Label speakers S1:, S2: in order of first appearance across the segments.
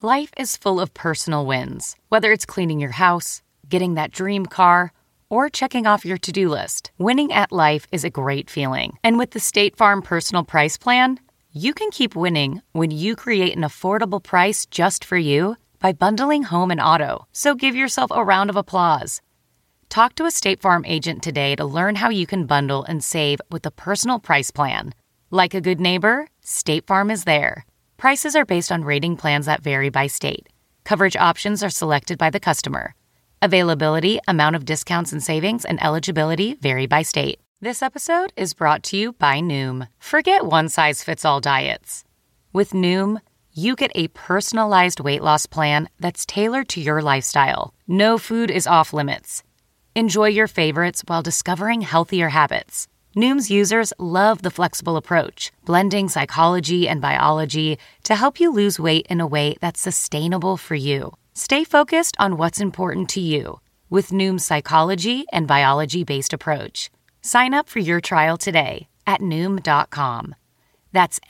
S1: Life is full of personal wins, whether it's cleaning your house, getting that dream car, or checking off your to-do list. Winning at life is a great feeling. And with the State Farm Personal Price Plan, you can keep winning when you create an affordable price just for you by bundling home and auto. So give yourself a round of applause. Talk to a State Farm agent today to learn how you can bundle and save with the Personal Price Plan. Like a good neighbor, State Farm is there. Prices are based on rating plans that vary by state. Coverage options are selected by the customer. Availability, amount of discounts and savings, and eligibility vary by state. This episode is brought to you by Noom. Forget one-size-fits-all diets. With Noom, you get a personalized weight loss plan that's tailored to your lifestyle. No food is off limits. Enjoy your favorites while discovering healthier habits. Noom's users love the flexible approach, blending psychology and biology to help you lose weight in a way that's sustainable for you. Stay focused on what's important to you with Noom's psychology and biology-based approach. Sign up for your trial today at Noom.com. That's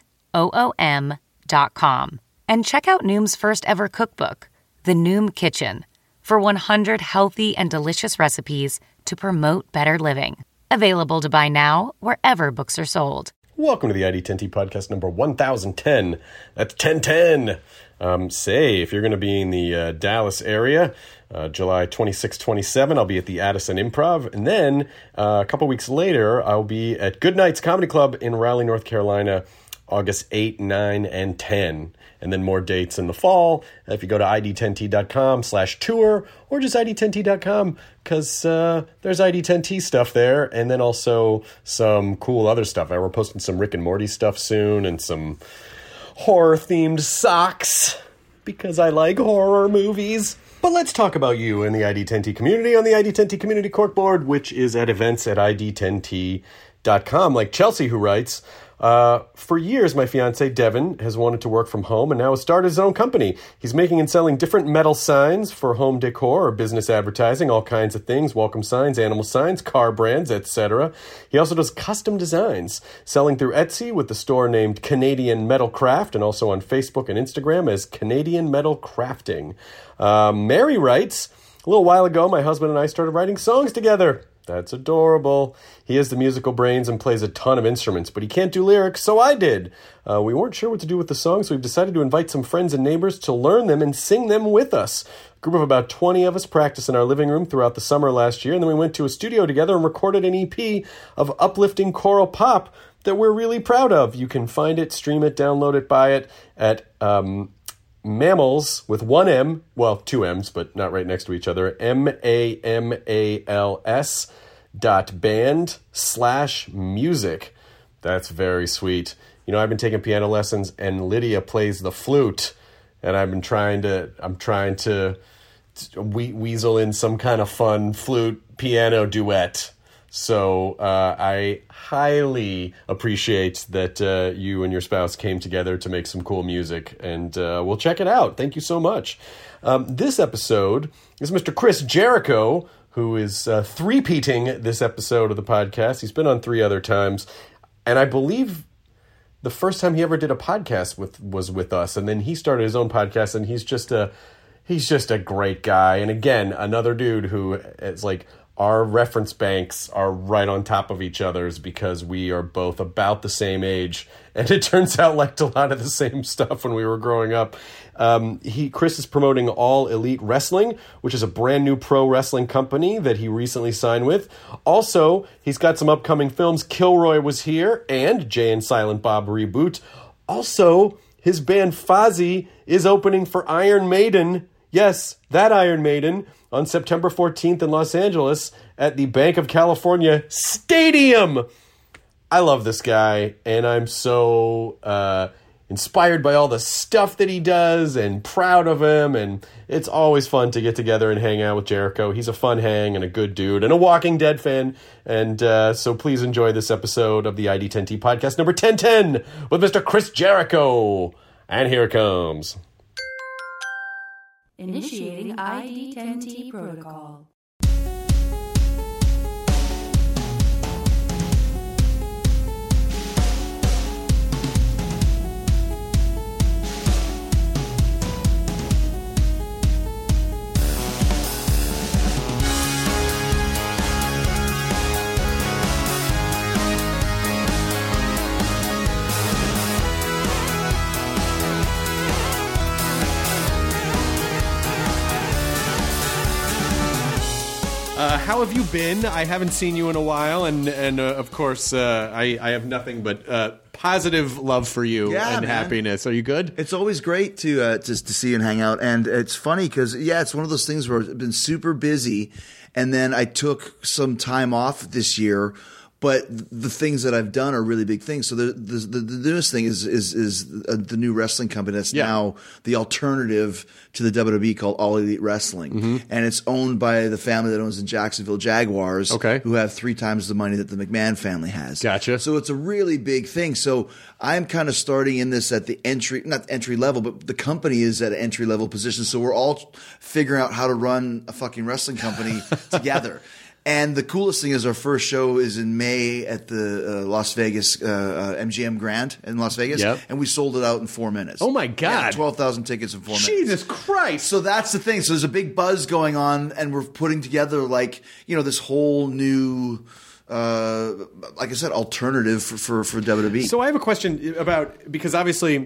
S1: Noom.com. And check out Noom's first ever cookbook, The Noom Kitchen, for 100 healthy and delicious recipes to promote better living. Available to buy now wherever books are sold.
S2: Welcome to the ID10T podcast number 1010. That's 1010. Say, if you're going to be in the Dallas area, July 26, 27, I'll be at the Addison Improv. And then a couple weeks later, I'll be at Good Nights Comedy Club in Raleigh, North Carolina, August 8, 9, and 10. And then more dates in the fall. If you go to id10t.com/tour or just id10t.com, because there's ID10T stuff there. And then also some cool other stuff. We're posting some Rick and Morty stuff soon and some horror-themed socks because I like horror movies. But let's talk about you in the ID10T community on the ID10T community corkboard, which is at events at id10t.com. Like Chelsea, who writes, for years, my fiance, Devin, has wanted to work from home and now has started his own company. He's making and selling different metal signs for home decor or business advertising, all kinds of things, welcome signs, animal signs, car brands, etc. He also does custom designs, selling through Etsy with the store named Canadian Metal Craft and also on Facebook and Instagram as Canadian Metal Crafting. Mary writes, a little while ago, my husband and I started writing songs together. That's adorable. He has the musical brains and plays a ton of instruments, but he can't do lyrics, so I did. We weren't sure what to do with the songs, so we've decided to invite some friends and neighbors to learn them and sing them with us. A group of about 20 of us practiced in our living room throughout the summer last year, and then we went to a studio together and recorded an EP of uplifting choral pop that we're really proud of. You can find it, stream it, download it, buy it at Mammals with one M, well, two M's, but not right next to each other, MAMALS.band/music. That's very sweet. You know, I've been taking piano lessons and Lydia plays the flute, and I'm trying to weasel in some kind of fun flute piano duet. So I highly appreciate that you and your spouse came together to make some cool music, and we'll check it out. Thank you so much. This episode is Mr. Chris Jericho, who is three-peating this episode of the podcast. He's been on 3 other times, and I believe the first time he ever did a podcast was with us, and then he started his own podcast, and he's just a great guy. And again, another dude who is like, our reference banks are right on top of each other's because we are both about the same age, and it turns out liked a lot of the same stuff when we were growing up. Chris is promoting All Elite Wrestling, which is a brand new pro wrestling company that he recently signed with. Also, he's got some upcoming films. Kilroy Was Here and Jay and Silent Bob Reboot. Also, his band Fozzy is opening for Iron Maiden. Yes, that Iron Maiden, on September 14th in Los Angeles at the Bank of California Stadium. I love this guy, and I'm so inspired by all the stuff that he does and proud of him, and it's always fun to get together and hang out with Jericho. He's a fun hang and a good dude and a Walking Dead fan, and so please enjoy this episode of the ID10T podcast number 1010 with Mr. Chris Jericho. And here it comes.
S3: Initiating ID10T protocol.
S2: How have you been? I haven't seen you in a while, and of course, I have nothing but positive love for you and happiness. Are you good?
S4: It's always great to see you and hang out, and it's funny because it's one of those things where I've been super busy, and then I took some time off this year. But the things that I've done are really big things. So the newest thing is the new wrestling company that's now the alternative to the WWE called All Elite Wrestling, and it's owned by the family that owns the Jacksonville Jaguars, who have 3 times the money that the McMahon family has.
S2: Gotcha.
S4: So it's a really big thing. So I'm kind of starting in this at the not entry level, but the company is at an entry level position. So we're all figuring out how to run a fucking wrestling company together. And the coolest thing is our first show is in May at the Las Vegas MGM Grand in Las Vegas, and we sold it out in 4 minutes.
S2: Oh my God!
S4: 12,000 tickets in 4 minutes.
S2: Jesus Christ!
S4: So that's the thing. So there's a big buzz going on, and we're putting together this whole new, like I said, alternative for WWE.
S2: So I have a question about, because obviously,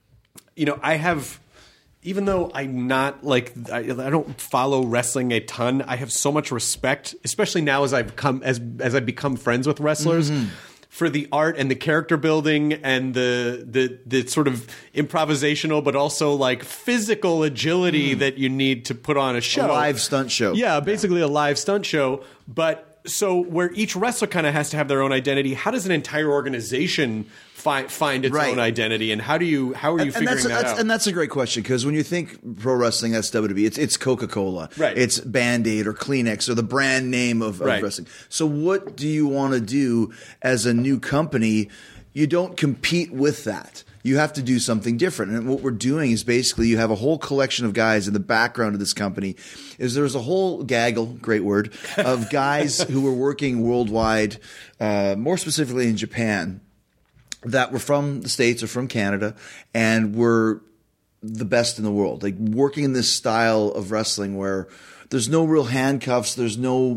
S2: I have. Even though I'm not I don't follow wrestling a ton, I have so much respect, especially now as I've become friends with wrestlers, for the art and the character building and the sort of improvisational but also like physical agility that you need to put on a show.
S4: A live stunt show.
S2: Yeah, basically a live stunt show. But so where each wrestler kind of has to have their own identity, how does an entire organization find its own identity, and how are you figuring that out?
S4: And that's a great question, because when you think pro wrestling, that's WWE. It's Coca-Cola.
S2: Right.
S4: It's Band-Aid or Kleenex or the brand name of wrestling. So what do you want to do as a new company? You don't compete with that. You have to do something different. And what we're doing is basically you have a whole collection of guys in the background of this company. There's a whole gaggle, great word, of guys who were working worldwide, more specifically in Japan, that were from the States or from Canada and were the best in the world. Like working in this style of wrestling where there's no real handcuffs, there's no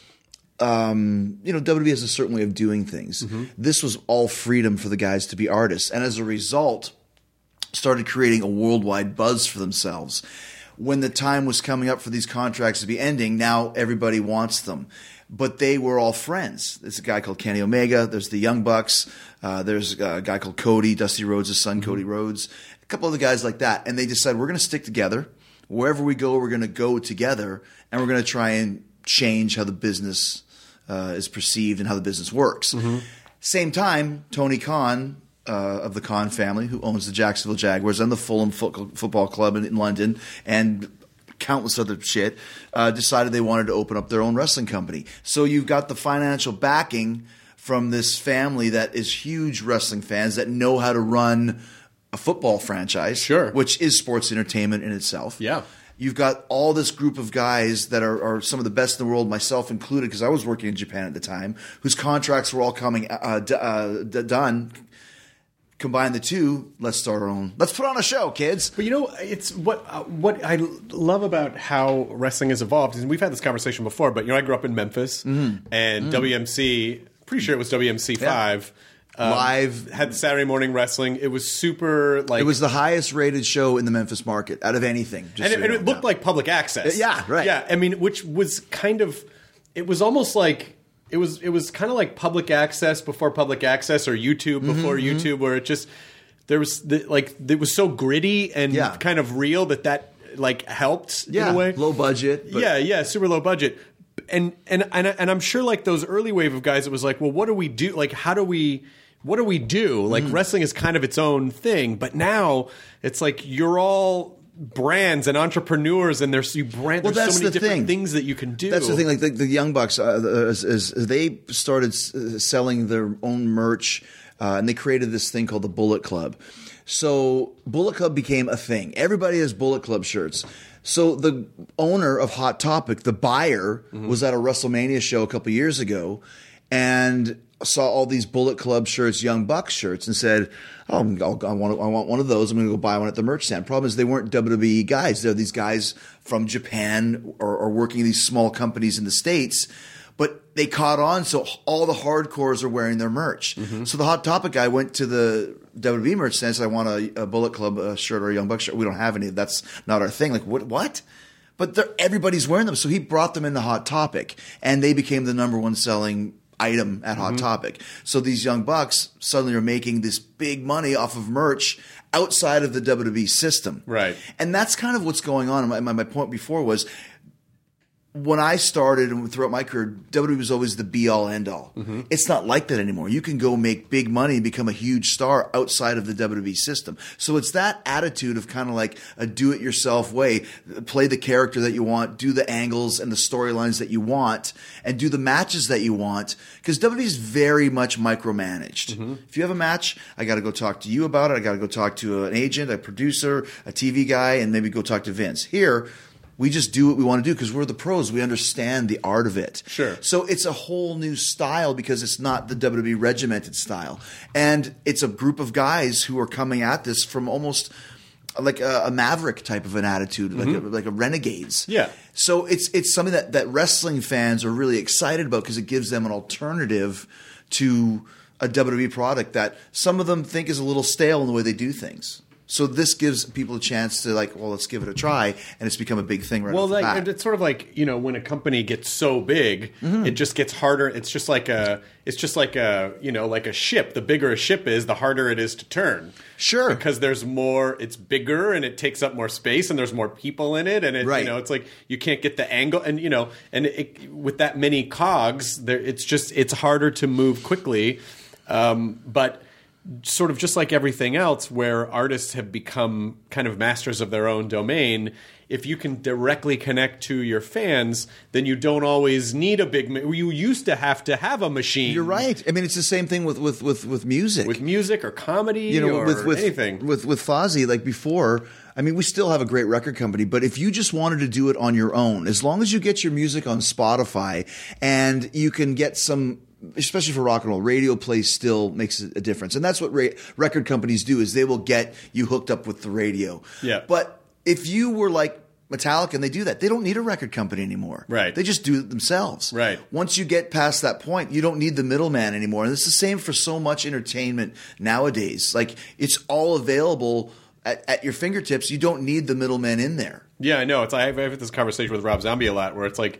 S4: WWE has a certain way of doing things. This was all freedom for the guys to be artists, and as a result, started creating a worldwide buzz for themselves. When the time was coming up for these contracts to be ending, now everybody wants them. But they were all friends. There's a guy called Kenny Omega. There's the Young Bucks. There's a guy called Cody, Dusty Rhodes' son, Cody Rhodes. A couple other guys like that. And they decided we're going to stick together. Wherever we go, we're going to go together. And we're going to try and change how the business is perceived and how the business works. Same time, Tony Khan of the Khan family, who owns the Jacksonville Jaguars and the Fulham Football Club in London, and countless other shit, decided they wanted to open up their own wrestling company. So you've got the financial backing from this family that is huge wrestling fans that know how to run a football franchise, which is sports entertainment in itself.
S2: Yeah.
S4: You've got all this group of guys that are some of the best in the world, myself included, because I was working in Japan at the time, whose contracts were all coming done. Combine the two, let's start our own. Let's put on a show, kids.
S2: But it's what I love about how wrestling has evolved. And we've had this conversation before, but I grew up in Memphis, and WMC, pretty sure it was WMC 5.
S4: Live.
S2: Had Saturday morning wrestling. It was super
S4: it was the highest rated show in the Memphis market out of anything.
S2: And it looked like public access.
S4: Yeah, right.
S2: Yeah, I mean, which was kind of, it was almost like, it was kind of like public access before public access, or YouTube before YouTube, where it just, there was it was so gritty and kind of real that helped in a way.
S4: Low budget.
S2: But super low budget. And I'm sure like those early wave of guys, it was like, well, what do we do? Like, what do we do? Like wrestling is kind of its own thing, but now it's like you're all brands and entrepreneurs, and there's so many different things that you can do.
S4: That's the thing. Like the Young Bucks, as they started selling their own merch, and they created this thing called the Bullet Club. So Bullet Club became a thing. Everybody has Bullet Club shirts. So the owner of Hot Topic, the buyer, was at a WrestleMania show a couple years ago, and saw all these Bullet Club shirts, Young Bucks shirts, and said, "Oh, I want one of those. I'm going to go buy one at the merch stand." Problem is, they weren't WWE guys. They're these guys from Japan or working in these small companies in the States. But they caught on, so all the hardcores are wearing their merch. So the Hot Topic guy went to the WWE merch stand and said, "I want a Bullet Club shirt or a Young Bucks shirt." We don't have any. That's not our thing. Like, what? but everybody's wearing them. So he brought them into Hot Topic, and they became the number one selling item at Hot Topic. So these young bucks suddenly are making this big money off of merch outside of the WWE system.
S2: Right.
S4: And that's kind of what's going on. My point before was, when I started and throughout my career, WWE was always the be-all, end-all. It's not like that anymore. You can go make big money and become a huge star outside of the WWE system. So it's that attitude of kind of like a do-it-yourself way. Play the character that you want, do the angles and the storylines that you want, and do the matches that you want. Because WWE is very much micromanaged. If you have a match, I got to go talk to you about it. I got to go talk to an agent, a producer, a TV guy, and maybe go talk to Vince. Here, we just do what we want to do because we're the pros. We understand the art of it.
S2: Sure.
S4: So it's a whole new style because it's not the WWE regimented style. And it's a group of guys who are coming at this from almost like a maverick type of an attitude, like a renegades.
S2: Yeah.
S4: So it's something that wrestling fans are really excited about because it gives them an alternative to a WWE product that some of them think is a little stale in the way they do things. So this gives people a chance to let's give it a try, and it's become a big thing right off the bat.
S2: It's sort of like, when a company gets so big, it just gets harder. It's just like a ship. The bigger a ship is, the harder it is to turn.
S4: Sure.
S2: Because there's more, it's bigger and it takes up more space and there's more people in it. And it's like you can't get the angle and, with that many cogs, it's harder to move quickly. But sort of just like everything else where artists have become kind of masters of their own domain, if you can directly connect to your fans, then you don't always need a big – you used to have a machine.
S4: You're right. I mean, it's the same thing with music.
S2: With music or comedy or anything.
S4: With Fozzy, like before – I mean, we still have a great record company, but if you just wanted to do it on your own, as long as you get your music on Spotify and you can get some – especially for rock and roll, radio play still makes a difference. And that's what record companies do is they will get you hooked up with the radio.
S2: Yeah.
S4: But if you were like Metallica and they do that, they don't need a record company anymore.
S2: Right.
S4: They just do it themselves.
S2: Right.
S4: Once you get past that point, you don't need the middleman anymore. And it's the same for so much entertainment nowadays. Like it's all available at your fingertips. You don't need the middleman in there.
S2: Yeah, I know. I've had this conversation with Rob Zombie a lot where it's like,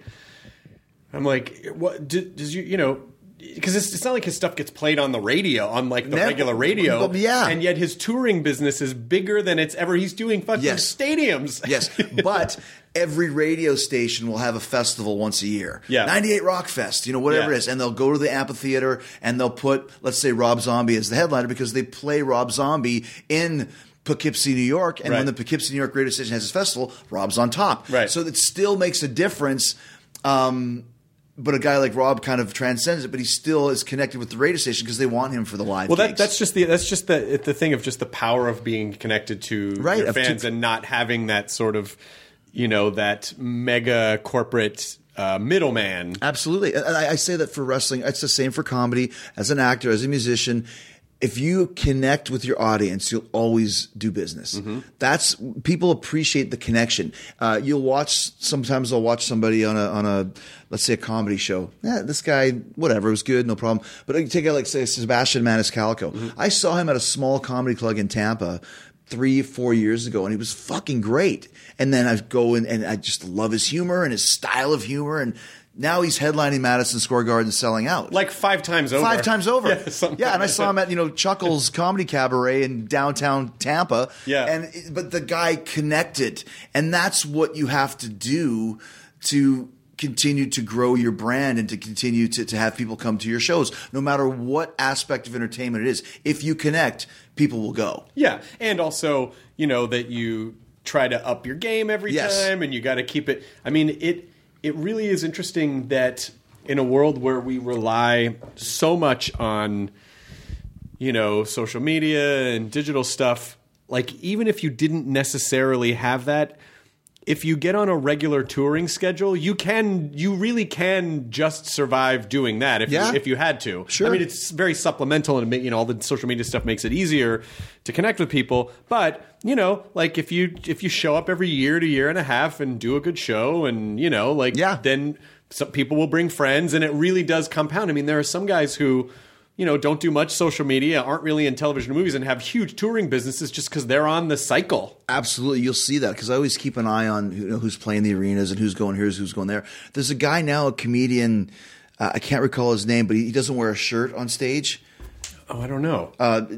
S2: I'm like, what does because it's not like his stuff gets played on the radio, on like the regular radio.
S4: Yeah.
S2: And yet his touring business is bigger than it's ever. He's doing fucking stadiums.
S4: Yes. But every radio station will have a festival once a year.
S2: Yeah.
S4: 98 Rock Fest, whatever it is. And they'll go to the amphitheater and they'll put, let's say, Rob Zombie as the headliner because they play Rob Zombie in Poughkeepsie, New York. And when the Poughkeepsie, New York radio station has its festival, Rob's on top.
S2: Right.
S4: So it still makes a difference. But a guy like Rob kind of transcends it, but he still is connected with the radio station because they want him for the live gigs.
S2: That's just the thing of just the power of being connected to your fans and not having that sort of, that mega corporate middleman.
S4: Absolutely. And I say that for wrestling. It's the same for comedy. As an actor, as a musician, if you connect with your audience, you'll always do business. That's people appreciate the connection. Sometimes I'll watch somebody on a let's say a comedy show. Yeah, this guy, whatever, it was good, no problem. But I can take a guy like say Sebastian Maniscalco. I saw him at a small comedy club in Tampa 3-4 years ago, and he was fucking great. And then I go in and I just love his humor and his style of humor and. Now he's headlining Madison Square Garden selling out.
S2: Like 5 times over.
S4: 5 times over.
S2: Yeah,
S4: and I saw him at, Chuckles Comedy Cabaret in downtown Tampa.
S2: Yeah.
S4: But the guy connected. And that's what you have to do to continue to grow your brand and to continue to have people come to your shows, no matter what aspect of entertainment it is. If you connect, people will go.
S2: Yeah. And also, that you try to up your game every time and you got to keep it. I mean, it really is interesting that in a world where we rely so much on, social media and digital stuff, like even if you didn't necessarily have that, if you get on a regular touring schedule, you really can just survive doing that if you had to.
S4: Sure.
S2: I mean, it's very supplemental and all the social media stuff makes it easier to connect with people. But, like if you show up every year to year and a half and do a good show and, then some people will bring friends and it really does compound. I mean, there are some guys who don't do much social media, aren't really in television and movies, and have huge touring businesses just because they're on the cycle.
S4: Absolutely. You'll see that because I always keep an eye on who's playing the arenas and who's going here, who's going there. There's a guy now, a comedian, I can't recall his name, but he doesn't wear a shirt on stage.
S2: Oh, I don't know.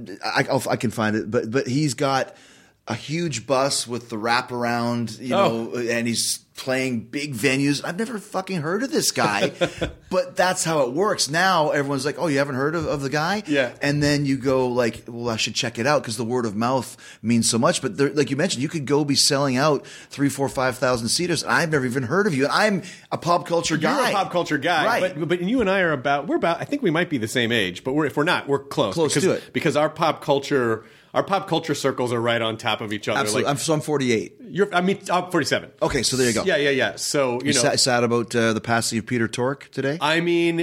S4: I can find it, but he's got a huge bus with the wraparound, and he's playing big venues. I've never fucking heard of this guy, but that's how it works. Now everyone's like, oh, you haven't heard of the guy?
S2: Yeah.
S4: And then you go like, well, I should check it out because the word of mouth means so much. But like you mentioned, you could go be selling out 3,000, 4,000, 5,000 seaters. I've never even heard of you. And I'm a pop culture guy.
S2: You're a pop culture guy.
S4: Right.
S2: But you and I we're about, I think we might be the same age, but if we're not, we're close.
S4: Close to it.
S2: Because our pop culture circles are right on top of each other.
S4: Absolutely. I'm 48.
S2: I'm 47.
S4: Okay, so there you go.
S2: Yeah. So,
S4: sad about the passing of Peter Tork today?
S2: I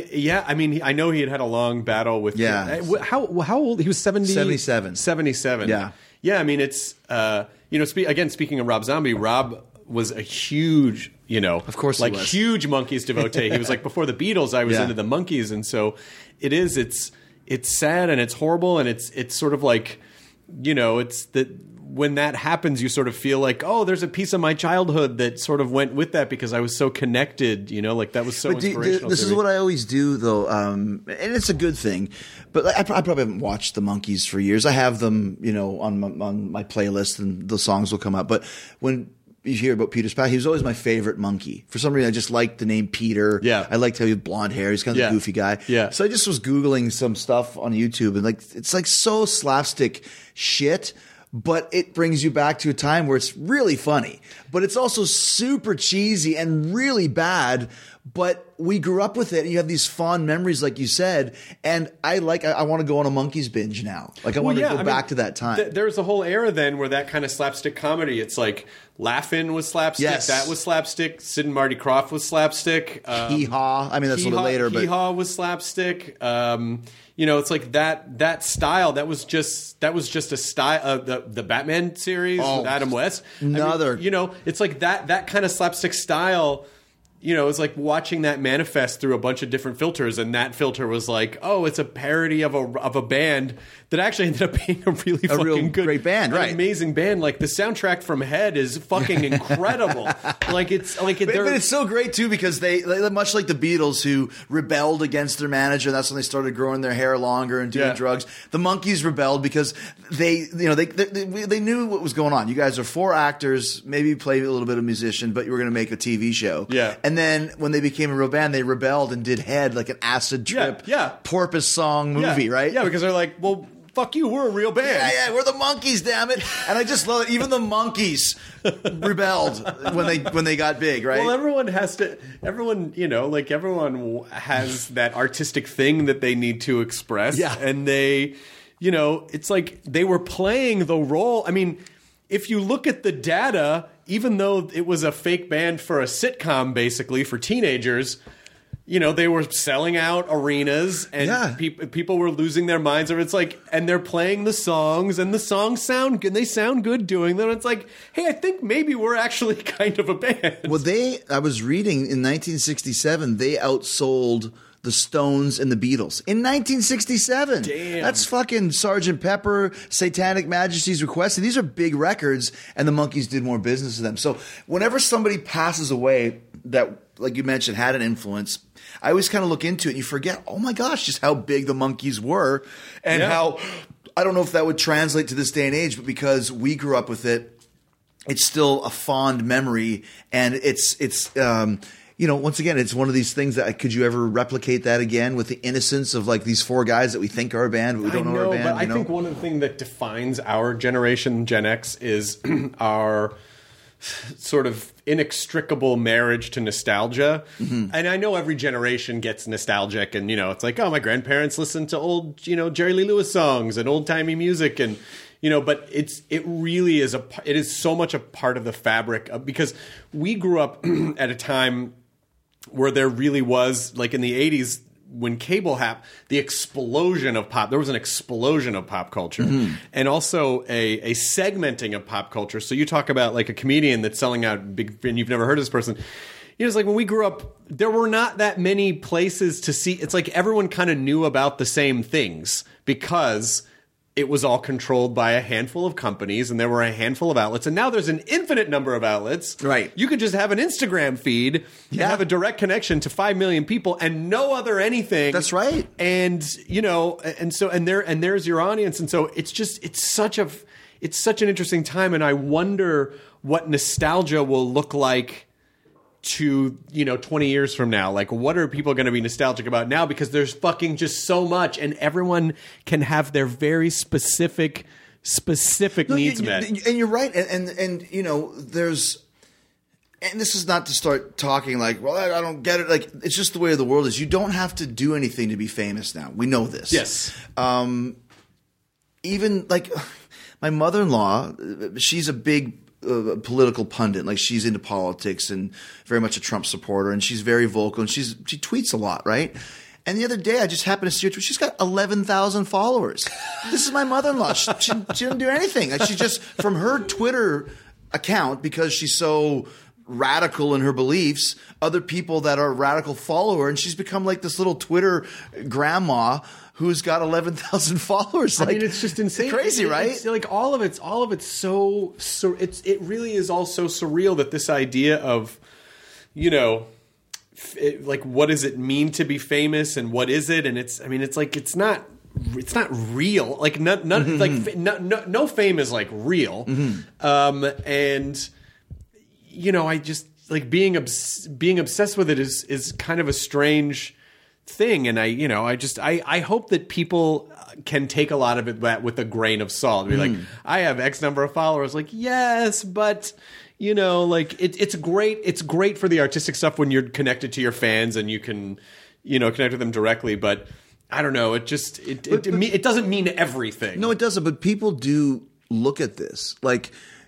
S2: know he had a long battle with...
S4: Yeah.
S2: How old? He was
S4: 77.
S2: 77.
S4: Yeah.
S2: Yeah, it's... speaking of Rob Zombie, Rob was a huge,
S4: of course he was.
S2: huge Monkees devotee. He was like, before the Beatles, I was into the Monkees. And so it's sad and it's horrible and it's sort of like... it's that when that happens, you sort of feel like, oh, there's a piece of my childhood that sort of went with that because I was so connected, like that was so inspirational.
S4: This is what I always do, though, and it's a good thing. But I probably haven't watched the Monkees for years. I have them, on my playlist, and the songs will come up. But when you hear about Peter's past, he was always my favorite monkey. For some reason, I just liked the name Peter.
S2: Yeah.
S4: I liked how he had blonde hair. He's kind of a goofy guy.
S2: Yeah.
S4: So I just was Googling some stuff on YouTube, and it's like so slapstick shit, but it brings you back to a time where it's really funny. But it's also super cheesy and really bad. But we grew up with it, and you have these fond memories, like you said. And I want to go on a Monkees binge now. Like I want to go back to that time.
S2: There's a whole era then where that kind of slapstick comedy. It's like Laugh-In was slapstick.
S4: Yes.
S2: That was slapstick. Sid and Marty Krofft was slapstick.
S4: Hee Haw. I mean, that's a little later, but
S2: Hee Haw was slapstick. It's like that style. That was just a style. The Batman series with Adam West. It's like that kind of slapstick style. It's like watching that manifest through a bunch of different filters, and that filter was like, oh, it's a parody of a band that actually ended up being a really
S4: great band, right?
S2: Amazing band. Like the soundtrack from Head is fucking incredible. But
S4: it's so great too because they much like the Beatles who rebelled against their manager. That's when they started growing their hair longer and doing drugs. The Monkees rebelled because they knew what was going on. You guys are 4 actors, maybe play a little bit of musician, but you were going to make a TV show.
S2: Yeah.
S4: And then when they became a real band, they rebelled and did Head, like an acid trip, Porpoise song movie, right?
S2: Yeah, because they're like, well, fuck you, we're a real band.
S4: Yeah, we're the Monkees, damn it. And I just love it. Even the Monkees rebelled when they got big, right?
S2: Well, everyone has that artistic thing that they need to express.
S4: Yeah.
S2: And they, it's like they were playing the role. I mean, if you look at the data, even though it was a fake band for a sitcom, basically, for teenagers, they were selling out arenas and people were losing their minds. Or it's like, and they're playing the songs and the songs sound good. They sound good doing them. It's like, hey, I think maybe we're actually kind of a band.
S4: Well, I was reading in 1967, they outsold the Stones and the Beatles in 1967.
S2: Damn.
S4: That's fucking Sgt. Pepper, Satanic Majesty's Request. And these are big records, and the Monkees did more business with them. So whenever somebody passes away that, like you mentioned, had an influence, I always kind of look into it and you forget, oh my gosh, just how big the Monkees were and how, I don't know if that would translate to this day and age, but because we grew up with it, it's still a fond memory, and it's once again, it's one of these things that could you ever replicate that again with the innocence of like these 4 guys that we think are a band, but we don't know are a band.
S2: But I think one of the things that defines our generation, Gen X, is our sort of inextricable marriage to nostalgia. Mm-hmm. And I know every generation gets nostalgic, and it's like, oh, my grandparents listened to old, Jerry Lee Lewis songs and old timey music, and but it really is it is so much a part of the fabric because we grew up at a time where there really was, like in the 80s, when cable happened, there was an explosion of pop culture, and also a segmenting of pop culture. So you talk about like a comedian that's selling out big, and you've never heard of this person. it's like when we grew up, there were not that many places to see. It's like everyone kind of knew about the same things because it was all controlled by a handful of companies and there were a handful of outlets. And now there's an infinite number of outlets.
S4: Right.
S2: You could just have an Instagram feed and have a direct connection to 5 million people and no other anything.
S4: That's right.
S2: And, there's your audience. And so it's such an interesting time. And I wonder what nostalgia will look like to 20 years from now. Like, what are people going to be nostalgic about now? Because there's fucking just so much, and everyone can have their very specific needs met.
S4: And you're right. And there's, and this is not to start talking like, well, I don't get it. Like, it's just the way of the world is. You don't have to do anything to be famous now. We know this.
S2: Yes.
S4: Even like my mother-in-law, she's a big political pundit. Like, she's into politics and very much a Trump supporter, and she's very vocal, and she tweets a lot, right? And the other day, I just happened to see her tweet. She's got 11,000 followers. This is my mother-in-law. She didn't do anything. Like, she just, from her Twitter account, because she's so radical in her beliefs, other people that are radical follow her, and she's become like this little Twitter grandma who's got 11,000 followers. Like, I mean,
S2: it's just insane.
S4: Crazy, right?
S2: It's like all of it's so it really is all so surreal that this idea of, like, what does it mean to be famous and what is it? And it's not real. Like, none like no fame is like real. And I just like being obsessed with it is kind of a strange thing, and I hope that people can take a lot of it with a grain of salt. Be like, I have X number of followers. Like, yes, but like it's great. It's great for the artistic stuff when you're connected to your fans and you can connect with them directly. But I don't know. It just it doesn't mean everything.
S4: No, it doesn't. But people do look at this like,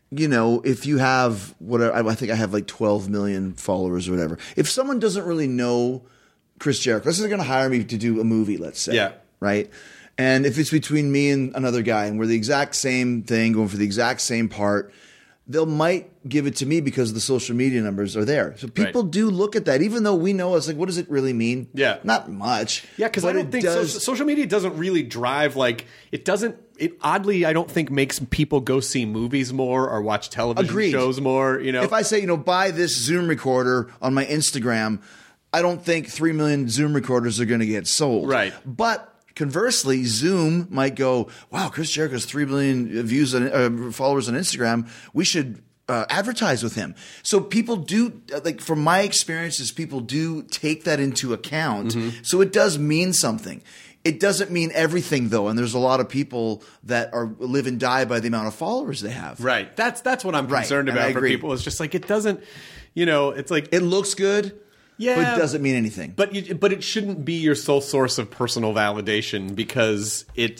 S4: if you have whatever, I think I have like 12 million followers or whatever. If someone doesn't really know Chris Jericho, this is going to hire me to do a movie, let's say.
S2: Yeah.
S4: Right? And if it's between me and another guy and we're the exact same thing, going for the exact same part, they might give it to me because the social media numbers are there. So people do look at that, even though we know it's like, what does it really mean?
S2: Yeah.
S4: Not much.
S2: Yeah, because I don't think social media doesn't really drive, like, it oddly, I don't think makes people go see movies more or watch television shows more.
S4: If I say, buy this Zoom recorder on my Instagram, I don't think 3 million Zoom recorders are going to get sold.
S2: Right.
S4: But conversely, Zoom might go, wow, Chris Jericho's 3 million views and followers on Instagram. We should advertise with him. So people do, like, from my experiences, people do take that into account. So it does mean something. It doesn't mean everything, though, and there's a lot of people that live and die by the amount of followers they have.
S2: Right. That's what I'm concerned about for people. It's just like, it doesn't, it's like,
S4: it looks good.
S2: Yeah,
S4: but it doesn't mean anything.
S2: But it shouldn't be your sole source of personal validation because it,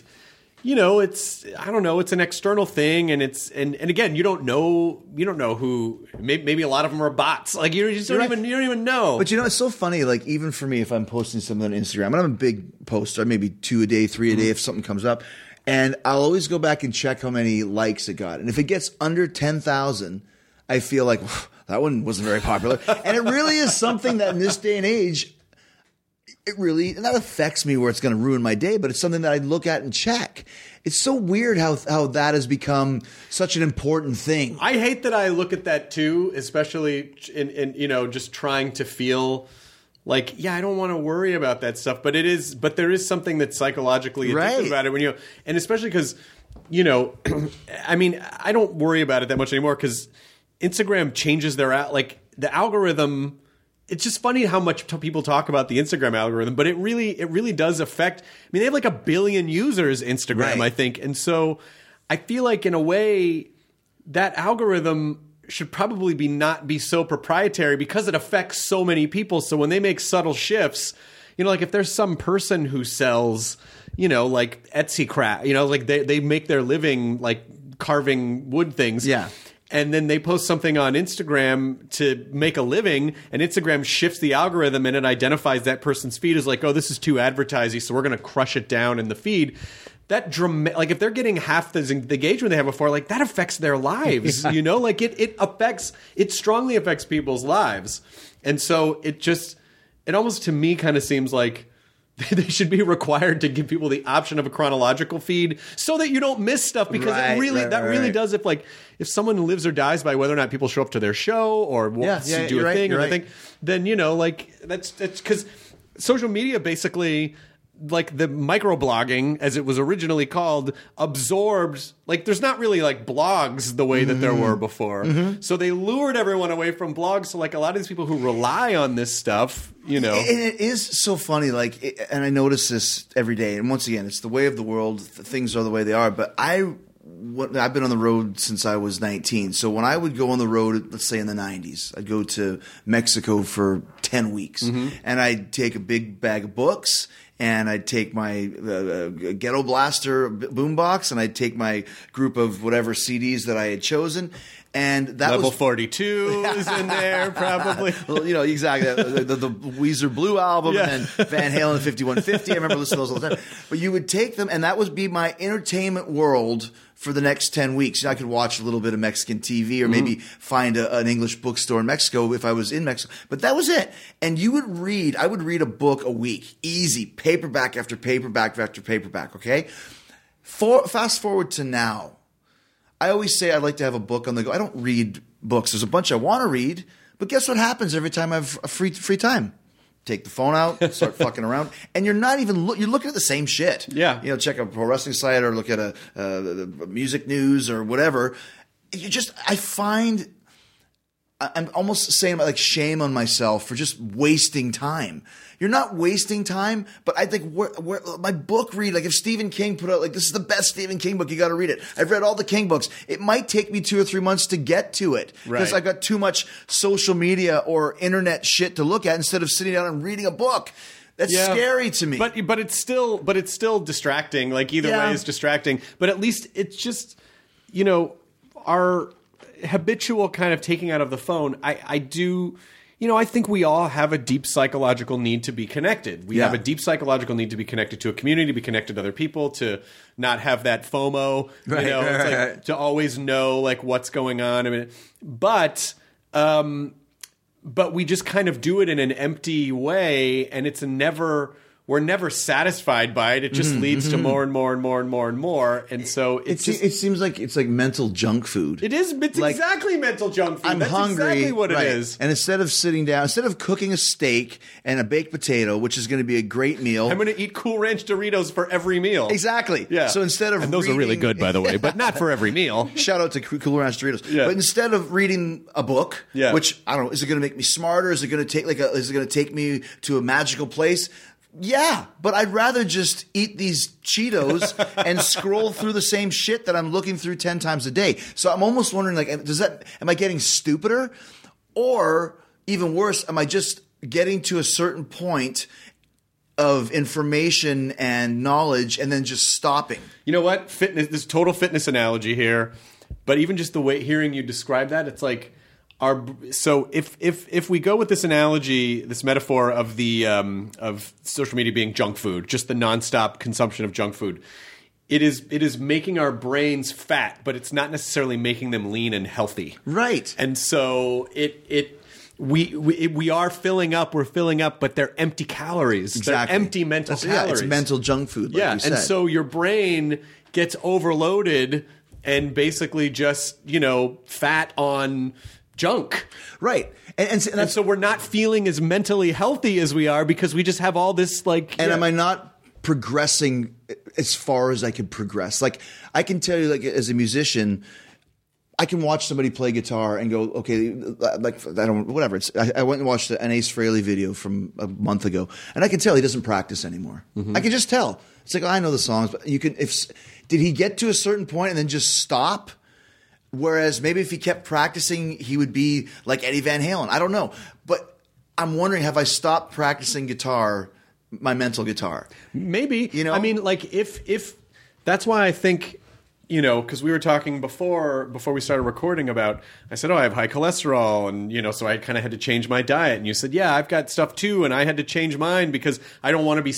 S2: it's, I don't know, it's an external thing, and it's and again, you don't know who. Maybe a lot of them are bots. Like, you don't even know.
S4: But it's so funny. Like, even for me, if I'm posting something on Instagram, and I'm a big poster, maybe 2 a day, 3 a day if something comes up, and I'll always go back and check how many likes it got, and if it gets under 10,000, I feel like, that one wasn't very popular. And it really is something that in this day and age, and that affects me where it's going to ruin my day, but it's something that I look at and check. It's so weird how that has become such an important thing.
S2: I hate that I look at that too, especially in just trying to feel like, I don't want to worry about that stuff, but there is something that's psychologically addictive about it when and especially because, I mean, I don't worry about it that much anymore because Instagram changes the algorithm. It's just funny how much people talk about the Instagram algorithm, but it really does affect. I mean, they have like 1 billion users, Instagram, I think. And so I feel like in a way that algorithm should probably not be so proprietary because it affects so many people. So when they make subtle shifts, like if there's some person who sells, like Etsy craft, like they make their living like carving wood things.
S4: Yeah.
S2: and then they post something on Instagram to make a living, and Instagram shifts the algorithm and it identifies that person's feed as like, oh, this is too advertising, so we're going to crush it down in the feed. That like if they're getting half the engagement they had before, like that affects their lives, you know, like it strongly affects people's lives. And so it almost to me kind of seems like they should be required to give people the option of a chronological feed so that you don't miss stuff, because it really does. If someone lives or dies by whether or not people show up to their show or do a thing or nothing, then, you know, like that's because social media basically, like the microblogging, as it was originally called, absorbed, like there's not really like blogs the way that there were before. So they lured everyone away from blogs. So like a lot of these people who rely on this stuff, you know.
S4: And it is so funny, and I notice this every day. And once again, it's the way of the world. Things are the way they are. But I've been on the road since I was 19. So when I would go on the road, let's say in the 90s, I'd go to Mexico for 10 weeks. And I'd take a big bag of books, and I'd take my Ghetto Blaster boombox, and I'd take my group of whatever CDs that I had chosen. And that
S2: Level 42 is in there, probably.
S4: Well, you know, exactly. The Weezer Blue album, and then Van Halen 5150. I remember listening to those all the time. But you would take them, and that would be my entertainment world for the next 10 weeks. I could watch a little bit of Mexican TV, or maybe find an English bookstore in Mexico if I was in Mexico. But that was it. And I would read a book a week. Easy. Paperback after paperback after paperback, okay? Fast forward to now. I always say I'd like to have a book on the go. I don't read books. There's a bunch I want to read, but guess what happens every time I have a free time? Take the phone out, start fucking around, and you're not even you're looking at the same shit.
S2: Yeah,
S4: you know, check a pro wrestling site or look at a music news or whatever. I'm almost saying like shame on myself for just wasting time. You're not wasting time, but I think where my book read, like if Stephen King put out like, this is the best Stephen King book, you got to read it. I've read all the King books. It might take me 2 or 3 months to get to it because I've got too much social media or internet shit to look at instead of sitting down and reading a book. That's scary to me.
S2: But it's still distracting. Like either way is distracting. But at least it's just, you know, our habitual kind of taking out of the phone. I do. You know, I think we all have a deep psychological need to be connected. We have a deep psychological need to be connected to a community, to be connected to other people, to not have that FOMO, like, to always know like what's going on. I mean, but we just kind of do it in an empty way, and we're never satisfied by it. It just leads to more and more and more and more and more. And so it
S4: seems like it's like mental junk food.
S2: It is. It's like, exactly mental junk food.
S4: That's hungry,
S2: exactly what it is.
S4: And instead of sitting down, instead of cooking a steak and a baked potato, which is going to be a great meal,
S2: I'm going to eat Cool Ranch Doritos for every meal.
S4: Exactly.
S2: Yeah.
S4: So instead of
S2: those are really good, by the way, but not for every meal.
S4: Shout out to Cool Ranch Doritos. Yeah. But instead of reading a book, which I don't know, is it going to make me smarter? Is it going to take me to a magical place? Yeah, but I'd rather just eat these Cheetos and scroll through the same shit that I'm looking through 10 times a day. So I'm almost wondering, like, am I getting stupider? Or even worse, am I just getting to a certain point of information and knowledge and then just stopping?
S2: You know what? Fitness, this total fitness analogy here, but even just the way hearing you describe that, it's like, so if we go with this analogy, this metaphor of the of social media being junk food, just the nonstop consumption of junk food, it is making our brains fat, but it's not necessarily making them lean and healthy.
S4: Right.
S2: And so we are filling up, but they're empty calories.
S4: Exactly.
S2: They're empty mental calories.
S4: It's mental junk food. Like you said.
S2: And so your brain gets overloaded and basically just, you know, fat on junk.
S4: Right. And
S2: so we're not feeling as mentally healthy as we are because we just have all this like...
S4: And am I not progressing as far as I could progress? Like, I can tell you, like, as a musician, I can watch somebody play guitar and go, okay, like, I don't, whatever. I went and watched an Ace Frehley video from a month ago, and I can tell he doesn't practice anymore. I can just tell. It's like, I know the songs, but did he get to a certain point and then just stop? Whereas maybe if he kept practicing, he would be like Eddie Van Halen. I don't know. But I'm wondering, have I stopped practicing guitar, my mental guitar?
S2: Maybe.
S4: You know?
S2: I mean, like if that's why I think you know, because we were talking before we started recording about, I said, oh, I have high cholesterol, and, you know, so I kind of had to change my diet. And you said, yeah, I've got stuff too, and I had to change mine because I don't want to be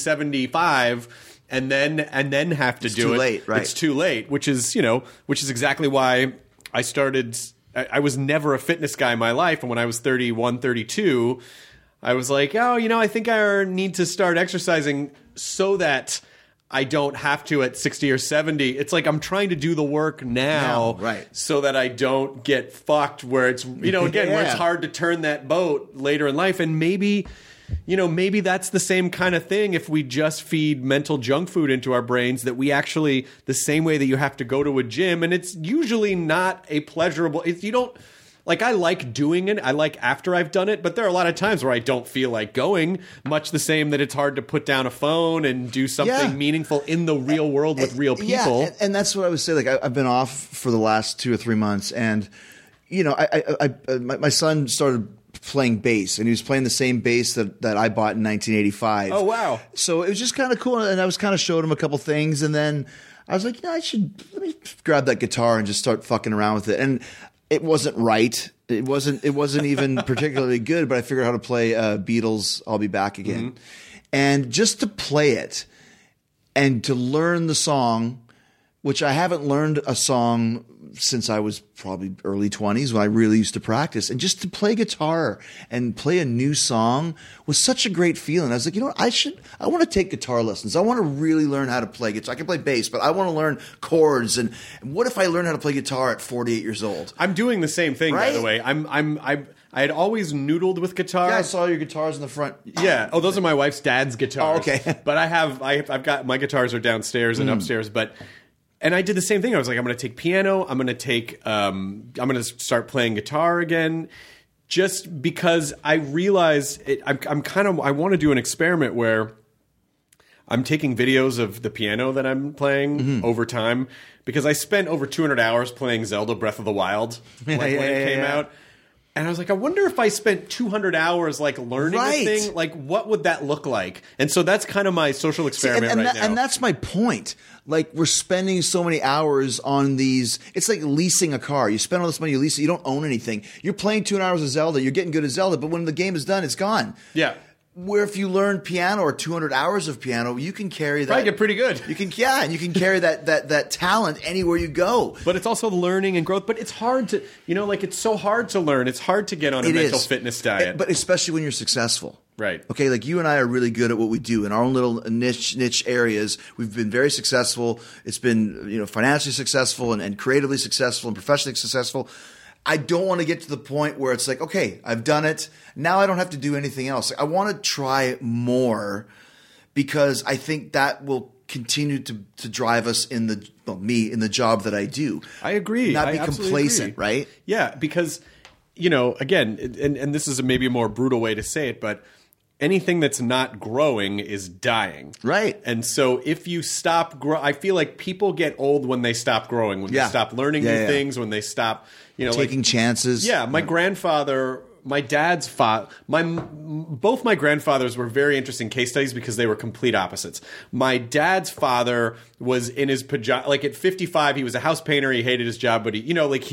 S2: 75 and then have to do it. It's too
S4: late, right?
S2: It's too late, which is exactly why I started. I was never a fitness guy in my life, and when I was 31, 32, I was like, oh, you know, I think I need to start exercising so that I don't have to at 60 or 70. It's like I'm trying to do the work now
S4: right,
S2: so that I don't get fucked where it's, you know, again, where it's hard to turn that boat later in life. And maybe, you know, maybe that's the same kind of thing if we just feed mental junk food into our brains, that we actually, the same way that you have to go to a gym, and it's usually not a pleasurable, if you don't, like, I like doing it. I like after I've done it, but there are a lot of times where I don't feel like going, much the same that it's hard to put down a phone and do something meaningful in the real world with real people.
S4: Yeah, and that's what I would say. Like, I've been off for the last 2 or 3 months, and, you know, my son started playing bass, and he was playing the same bass that I bought in 1985.
S2: Oh, wow.
S4: So it was just kind of cool, and I was kind of showed him a couple things, and then I was like, you know, let me grab that guitar and just start fucking around with it. And it wasn't right. It wasn't even particularly good, but I figured out how to play Beatles' I'll Be Back Again. Mm-hmm. And just to play it and to learn the song, which I haven't learned a song since I was probably early 20s when I really used to practice. And just to play guitar and play a new song was such a great feeling. I was like, you know what, I want to take guitar lessons. I want to really learn how to play guitar. I can play bass, but I want to learn chords. And what if I learn how to play guitar at 48 years old?
S2: I'm doing the same thing,
S4: right?
S2: By the way. I had always noodled with guitar.
S4: Yeah, I saw your guitars in the front.
S2: Yeah. Oh, those are my wife's dad's guitars.
S4: Oh, okay.
S2: But I've got, my guitars are downstairs and upstairs, and I did the same thing. I was like, I'm going to take piano. I'm going to start playing guitar again, just because I realized I want to do an experiment where I'm taking videos of the piano that I'm playing over time, because I spent over 200 hours playing Zelda Breath of the Wild when it came out. And I was like, I wonder if I spent 200 hours like learning a thing, like what would that look like? And so that's kind of my social experiment right now.
S4: And that's my point. Like, we're spending so many hours on these. It's like leasing a car. You spend all this money, you lease it, you don't own anything. You're playing 200 hours of Zelda, you're getting good at Zelda, but when the game is done, it's gone.
S2: Yeah.
S4: Where if you learn piano or 200 hours of piano, you can carry that.
S2: Probably get pretty good.
S4: You can, and you can carry that talent anywhere you go.
S2: But it's also learning and growth. But it's hard to, you know, like, it's so hard to learn. It's hard to get on a mental fitness diet.
S4: But especially when you're successful.
S2: Right.
S4: Okay, like, you and I are really good at what we do in our own little niche areas. We've been very successful. It's been, you know, financially successful and creatively successful and professionally successful. I don't want to get to the point where it's like, okay, I've done it. Now I don't have to do anything else. I want to try more, because I think that will continue to drive us in the job that I do.
S2: I agree.
S4: Not be complacent, agree. Right?
S2: Yeah, because, you know, again, and this is maybe a more brutal way to say it, but anything that's not growing is dying.
S4: Right.
S2: And so if you stop I feel like people get old when they stop growing, when they stop learning new things, when they stop, you know,
S4: taking chances.
S2: Yeah, my grandfather, my dad's father, both my grandfathers were very interesting case studies because they were complete opposites. My dad's father was in his pajamas, like at 55, he was a house painter. He hated his job, but he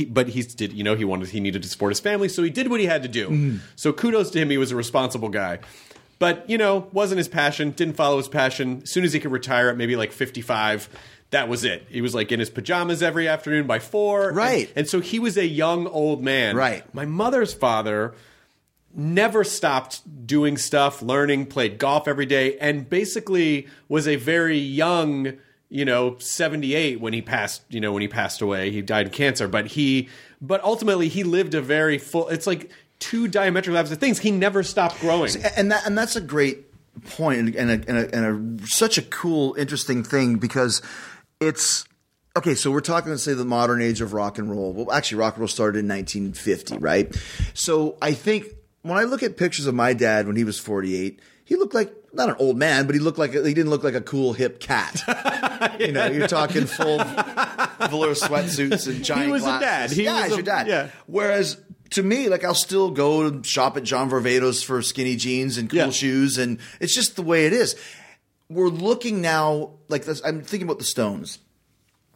S2: needed to support his family, so he did what he had to do. Mm. So kudos to him. He was a responsible guy. But, you know, wasn't his passion, didn't follow his passion. As soon as he could retire at maybe like 55, that was it. He was like in his pajamas every afternoon by 4.
S4: Right.
S2: And so he was a young old man.
S4: Right.
S2: My mother's father never stopped doing stuff, learning, played golf every day, and basically was a very young, you know, 78 when he passed away. He died of cancer, but ultimately he lived a very full, it's like two diametrically opposite things. He never stopped growing.
S4: And that's a great point and such a cool, interesting thing, because it's okay. So we're talking, let's say, the modern age of rock and roll. Well, actually, rock and roll started in 1950, right? So I think when I look at pictures of my dad when he was 48, he looked like, not an old man, but he didn't look like a cool hip cat. You know, you're talking full velour sweatsuits and giant glasses.
S2: He was a dad.
S4: He's your dad.
S2: Yeah.
S4: Whereas to me, like, I'll still go and shop at John Varvatos for skinny jeans and cool shoes, and it's just the way it is. We're looking now, like this, I'm thinking about the Stones.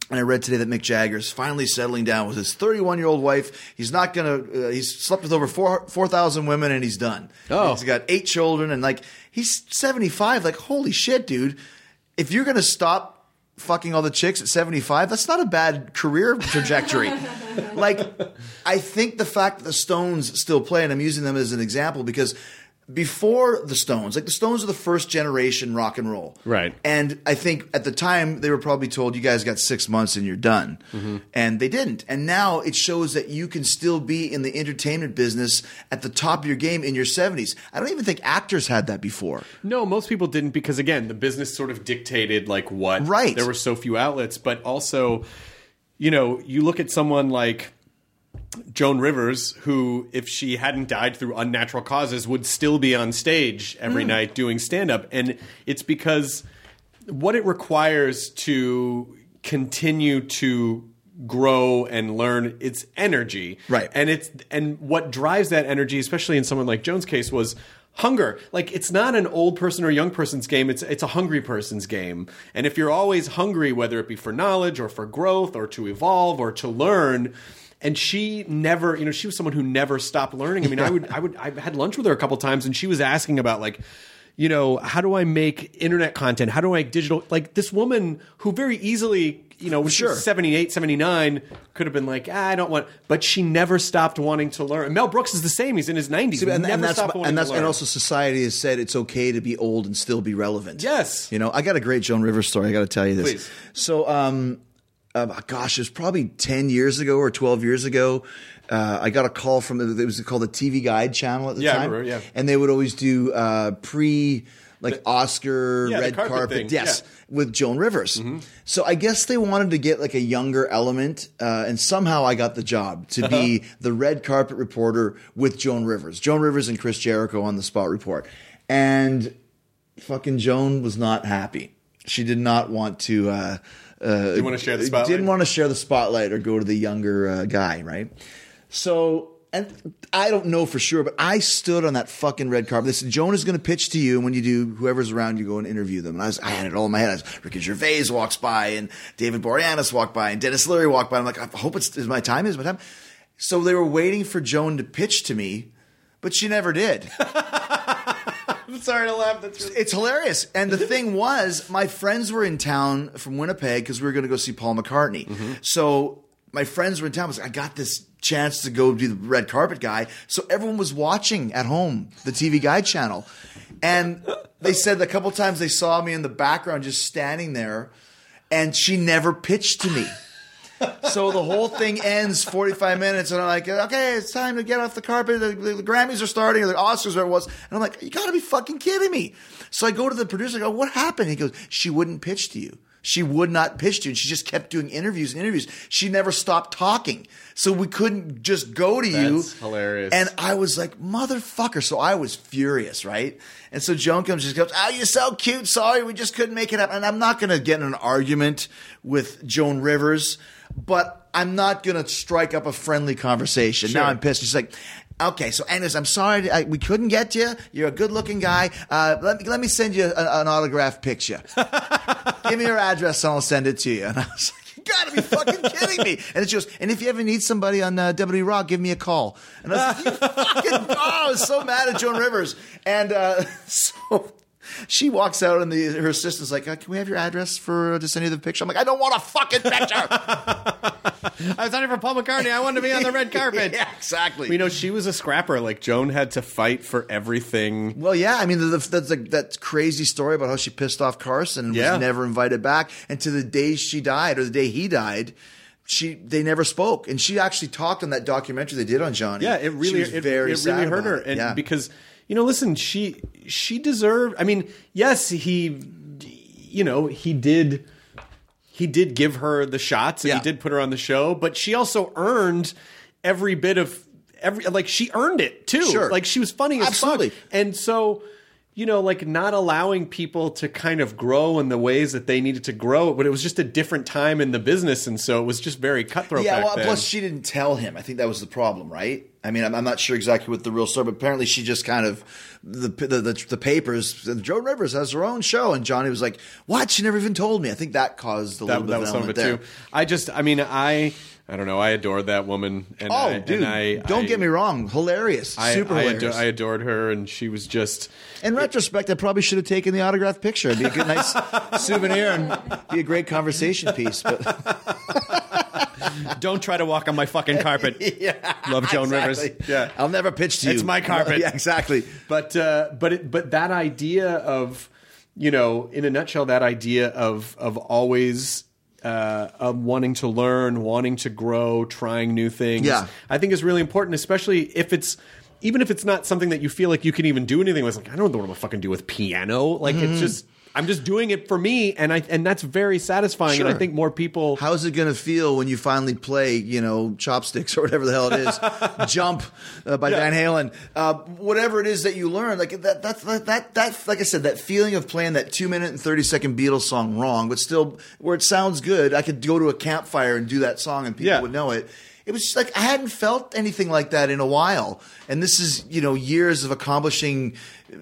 S4: And I read today that Mick Jagger's finally settling down with his 31-year-old wife. He's not gonna. He's slept with over 4,000 women, and he's done.
S2: Oh.
S4: He's got 8 children, and like he's 75. Like, holy shit, dude! If you're gonna stop fucking all the chicks at 75, that's not a bad career trajectory. Like, I think the fact that the Stones still play, and I'm using them as an example because before the Stones, like the Stones are the first generation rock and roll.
S2: Right.
S4: And I think at the time they were probably told, you guys got 6 months and you're done. And they didn't. And now it shows that you can still be in the entertainment business at the top of your game in your 70s. I don't even think actors had that before.
S2: No, most people didn't because, again, the business sort of dictated like what.
S4: Right.
S2: There were so few outlets. But also, you know, you look at someone like Joan Rivers, who, if she hadn't died through unnatural causes, would still be on stage every night doing stand-up. And it's because what it requires to continue to grow and learn, it's energy.
S4: Right.
S2: And what drives that energy, especially in someone like Joan's case, was hunger. Like, it's not an old person or young person's game. It's a hungry person's game. And if you're always hungry, whether it be for knowledge or for growth or to evolve or to learn. And she never, you know, she was someone who never stopped learning. I mean, I had lunch with her a couple times, and she was asking about, like, you know, how do I make internet content? How do I make digital? Like, this woman who very easily, you know, when she was 78, 79, could have been like, I don't want, but she never stopped wanting to learn. And Mel Brooks is the same. He's in his 90s.
S4: And also society has said it's okay to be old and still be relevant.
S2: Yes.
S4: You know, I got a great Joan Rivers story. I got to tell you this.
S2: Please.
S4: So, gosh, it was probably 10 years ago or 12 years ago. I got a call from, it was called the TV Guide channel at the time.
S2: I remember, yeah.
S4: And they would always do Oscar, red carpet
S2: thing.
S4: yes,
S2: Yeah.
S4: with Joan Rivers. So I guess they wanted to get like a younger element, and somehow I got the job to be the red carpet reporter with Joan Rivers. Joan Rivers and Chris Jericho on the Spot Report. And fucking Joan was not happy. She did not want to...
S2: didn't want to share the spotlight.
S4: Didn't want to share the spotlight or go to the younger guy, right? So, and I don't know for sure, but I stood on that fucking red carpet. They said, Joan is going to pitch to you, and when you do, whoever's around you, go and interview them. And I had it all in my head. Ricky Gervais walks by, and David Boreanaz walked by, and Dennis Leary walked by. I'm like, I hope it's my time. Is my time. So they were waiting for Joan to pitch to me, but she never did.
S2: I'm sorry to laugh.
S4: It's hilarious. And the thing was, my friends were in town from Winnipeg because we were going to go see Paul McCartney. So my friends were in town. I was like, I got this chance to go be the red carpet guy. So everyone was watching at home, the TV Guide channel. And they said a couple times they saw me in the background just standing there, and she never pitched to me. So the whole thing ends 45 minutes, and I'm like, okay, it's time to get off the carpet. The Grammys are starting, or the Oscars, or it was. And I'm like, you got to be fucking kidding me. So I go to the producer, I go, what happened? He goes, she wouldn't pitch to you. She would not pitch to you. And she just kept doing interviews and interviews. She never stopped talking. So we couldn't just go to you.
S2: That's hilarious.
S4: And I was like, motherfucker. So I was furious, right? And so Joan comes, just goes, oh, you're so cute. Sorry, we just couldn't make it happen. And I'm not going to get in an argument with Joan Rivers, but I'm not going to strike up a friendly conversation.
S2: Sure.
S4: Now I'm pissed. She's like, okay, so anyways, I'm sorry we couldn't get you. You're a good-looking guy. Let me send you an autographed picture. Give me your address and I'll send it to you. And I was like, you got to be fucking kidding me. And it's just, and if you ever need somebody on WWE Raw, give me a call. And I was like, you fucking, I was so mad at Joan Rivers. And so... she walks out and her assistant's like, can we have your address to send you the picture? I'm like, I don't want a fucking picture.
S2: I was on it for Paul McCartney. I wanted to be on the red carpet.
S4: Yeah, exactly.
S2: You know, she was a scrapper. Like, Joan had to fight for everything.
S4: Well, yeah. I mean, that's that crazy story about how she pissed off Carson and was never invited back. And to the day she died, or the day he died, they never spoke. And she actually talked on that documentary they did on Johnny.
S2: Yeah, it really hurt her. And because... You know, listen, she deserved. I mean, yes, he did give her the shots and he did put her on the show, but she also earned every bit of she earned it too.
S4: Sure.
S2: Like, she was funny as fuck. And so, like not allowing people to kind of grow in the ways that they needed to grow, but it was just a different time in the business, and so it was just very cutthroat back then.
S4: Plus she didn't tell him. I think that was the problem, right? I mean, I'm not sure exactly what the real story, but apparently she just kind of the papers. Joan Rivers has her own show, and Johnny was like, "What? She never even told me." I think that caused a little bit of an element there.
S2: Too. I don't know. I adored that woman. And
S4: don't get me wrong, hilarious, super hilarious.
S2: I adored her, and she was just.
S4: In retrospect, I probably should have taken the autographed picture. It'd be a good, nice souvenir and be a great conversation piece. But.
S2: Don't try to walk on my fucking carpet. Love Joan Rivers.
S4: Yeah, I'll never pitch to you.
S2: It's my carpet.
S4: Yeah, exactly.
S2: But that idea of, in a nutshell, that idea of always wanting to learn, wanting to grow, trying new things.
S4: Yeah.
S2: I think is really important, especially even if it's not something that you feel like you can even do anything with. Like, I don't know what I'm gonna fucking do with piano. Like it's just. I'm just doing it for me, and that's very satisfying.
S4: Sure.
S2: And I think more people.
S4: How's it going to feel when you finally play, Chopsticks or whatever the hell it is, Jump by Van Halen, whatever it is that you learn, like that, like I said, that feeling of playing that 2-minute and 30-second Beatles song wrong, but still where it sounds good. I could go to a campfire and do that song, and people would know it. It was just like I hadn't felt anything like that in a while. And this is, years of accomplishing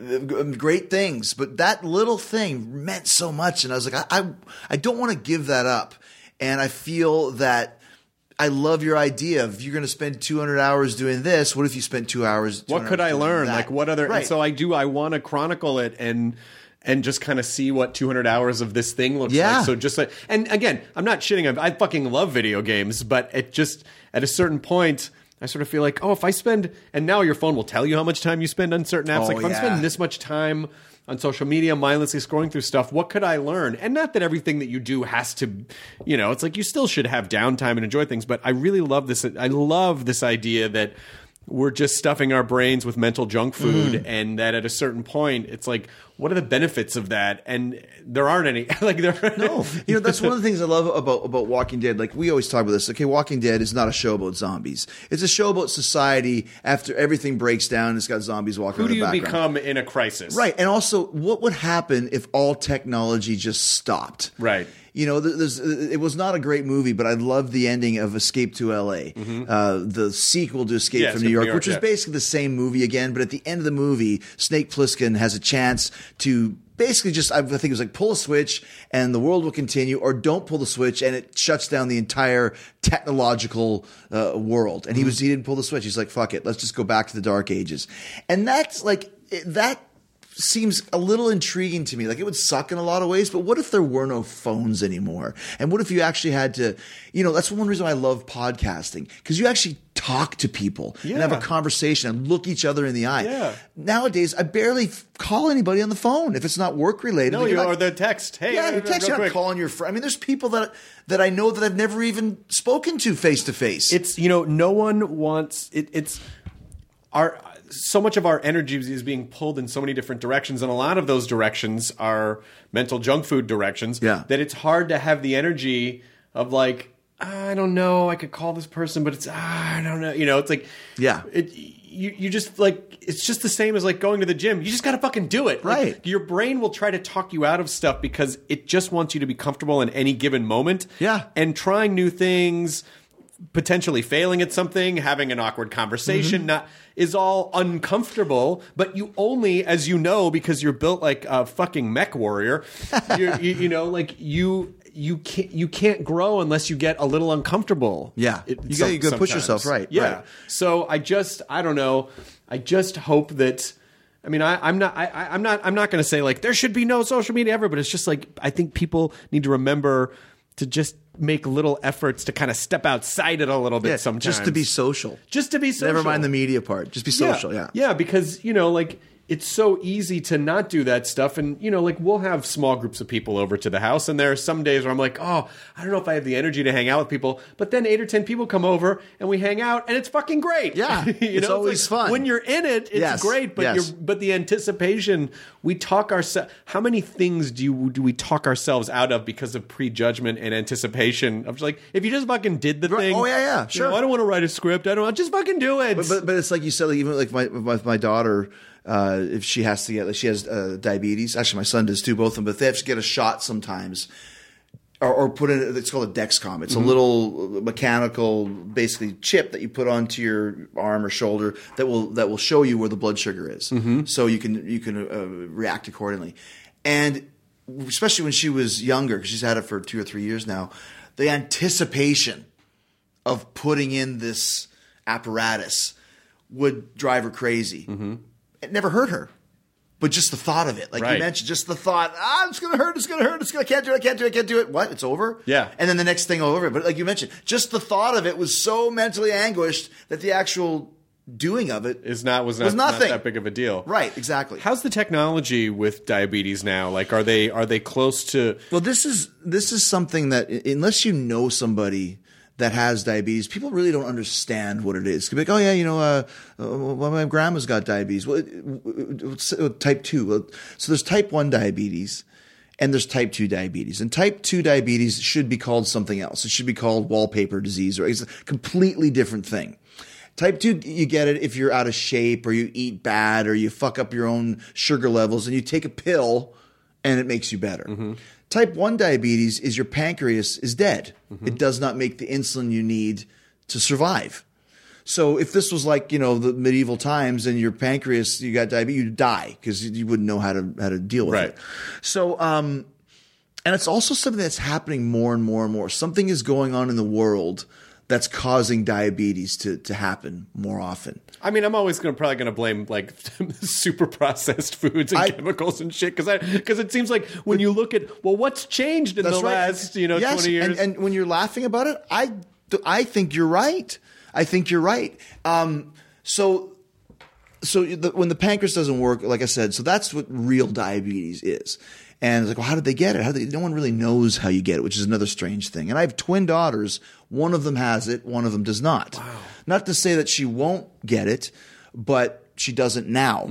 S4: great things. But that little thing meant so much. And I was like, I don't want to give that up. And I feel that I love your idea of you're going to spend 200 hours doing this. What if you spent 2 hours?
S2: What could I learn?
S4: That?
S2: Like what other?
S4: Right.
S2: And so I want to chronicle it and just kind of see what 200 hours of this thing looks like. So just like, and again, I'm not shitting. I fucking love video games, but it just, at a certain point, I sort of feel like, if I spend, and now your phone will tell you how much time you spend on certain apps. If I'm spending this much time on social media, mindlessly scrolling through stuff, what could I learn? And not that everything that you do has to, it's like you still should have downtime and enjoy things, but I really love this. I love this idea that we're just stuffing our brains with mental junk food, and that at a certain point, it's like, what are the benefits of that? And there aren't any.
S4: No. That's one of the things I love about Walking Dead. Like, we always talk about this. Okay, Walking Dead is not a show about zombies. It's a show about society after everything breaks down. It's got zombies walking around in the background.
S2: Who do you become in a crisis?
S4: Right. And also, what would happen if all technology just stopped?
S2: Right.
S4: It was not a great movie, but I loved the ending of Escape to L.A., the sequel to Escape from New York, which was basically the same movie again. But at the end of the movie, Snake Plissken has a chance to basically just, I think it was like, pull a switch and the world will continue, or don't pull the switch and it shuts down the entire technological world. And he didn't pull the switch. He's like, fuck it, let's just go back to the Dark Ages. And that's like, that seems a little intriguing to me. Like, it would suck in a lot of ways, but what if there were no phones anymore? And what if you actually had to, that's one reason I love podcasting, because you actually talk to people and have a conversation and look each other in the eye.
S2: Yeah.
S4: Nowadays, I barely call anybody on the phone if it's not work related.
S2: No, or the text. Hey,
S4: you text. You're not calling your friend. I mean, there's people that I know that I've never even spoken to face to face.
S2: It's no one wants it. It's so much of our energy is being pulled in so many different directions, and a lot of those directions are mental junk food directions.
S4: Yeah.
S2: That it's hard to have the energy of like, I don't know, I could call this person, but it's I don't know. It's like, you just like, it's just the same as like going to the gym. You just got to fucking do it.
S4: Right.
S2: Like, your brain will try to talk you out of stuff because it just wants you to be comfortable in any given moment.
S4: Yeah.
S2: And trying new things, potentially failing at something, having an awkward conversation, is all uncomfortable. But you only, as you know, because you're built like a fucking mech warrior, you can't grow unless you get a little uncomfortable.
S4: Yeah, you got to push yourself, right?
S2: Yeah.
S4: Right.
S2: So I don't know. I just hope that. I mean, I'm not going to say like there should be no social media ever, but it's just like I think people need to remember to just make little efforts to kind of step outside it a little bit sometimes.
S4: Just to be social.
S2: Never
S4: mind the media part. Just be social,
S2: Yeah, because, like, it's so easy to not do that stuff. And, like, we'll have small groups of people over to the house. And there are some days where I'm like, I don't know if I have the energy to hang out with people. But then 8 or 10 people come over and we hang out and it's fucking great.
S4: Yeah, it's always fun.
S2: When you're in it, it's great. But but the anticipation, we talk ourselves. How many things do we talk ourselves out of because of prejudgment and anticipation? Of just like, if you just fucking did the thing.
S4: Oh, yeah, sure.
S2: I don't want to write a script. I'll just fucking do it.
S4: But it's like you said, like, even like my daughter, if she has to get, like, she has diabetes. Actually, my son does too, both of them. But they have to get a shot sometimes, or put in. It's called a Dexcom. It's a little mechanical, basically chip that you put onto your arm or shoulder that will show you where the blood sugar is, so you can react accordingly. And especially when she was younger, because she's had it for 2 or 3 years now, the anticipation of putting in this apparatus would drive her crazy. It never hurt her, but just the thought of it, like you mentioned, just the thought, it's going to hurt, I can't do it. What? It's over?
S2: Yeah.
S4: And then the next thing over. But like you mentioned, just the thought of it was so mentally anguished that the actual doing of it
S2: was not that big of a deal.
S4: Right, exactly.
S2: How's the technology with diabetes now? Like, are they close to?
S4: Well, this is something that, unless you know somebody that has diabetes, people really don't understand what it is. It could be like, oh yeah, well, my grandma's got diabetes. Well, type 2. Well, so there's type 1 diabetes and there's type 2 diabetes. And type 2 diabetes should be called something else. It should be called wallpaper disease, or it's a completely different thing. Type 2, you get it if you're out of shape or you eat bad or you fuck up your own sugar levels and you take a pill and it makes you better. Type 1 diabetes is your pancreas is dead. It does not make the insulin you need to survive. So if this was like, the medieval times and your pancreas, you got diabetes, you'd die because you wouldn't know how to deal with it. So, and it's also something that's happening more and more and more. Something is going on in the world that's causing diabetes to happen more often.
S2: I mean, I'm always probably going to blame like super processed foods and chemicals and shit because it seems like when you look at what's changed in the last 20 years.
S4: And when you're laughing about it, I think you're right. I think you're right. So when the pancreas doesn't work, like I said, so that's what real diabetes is. And it's like, well, how did they get it? No one really knows how you get it, which is another strange thing. And I have twin daughters. One of them has it. One of them does not. Wow. Not to say that she won't get it, but she doesn't now.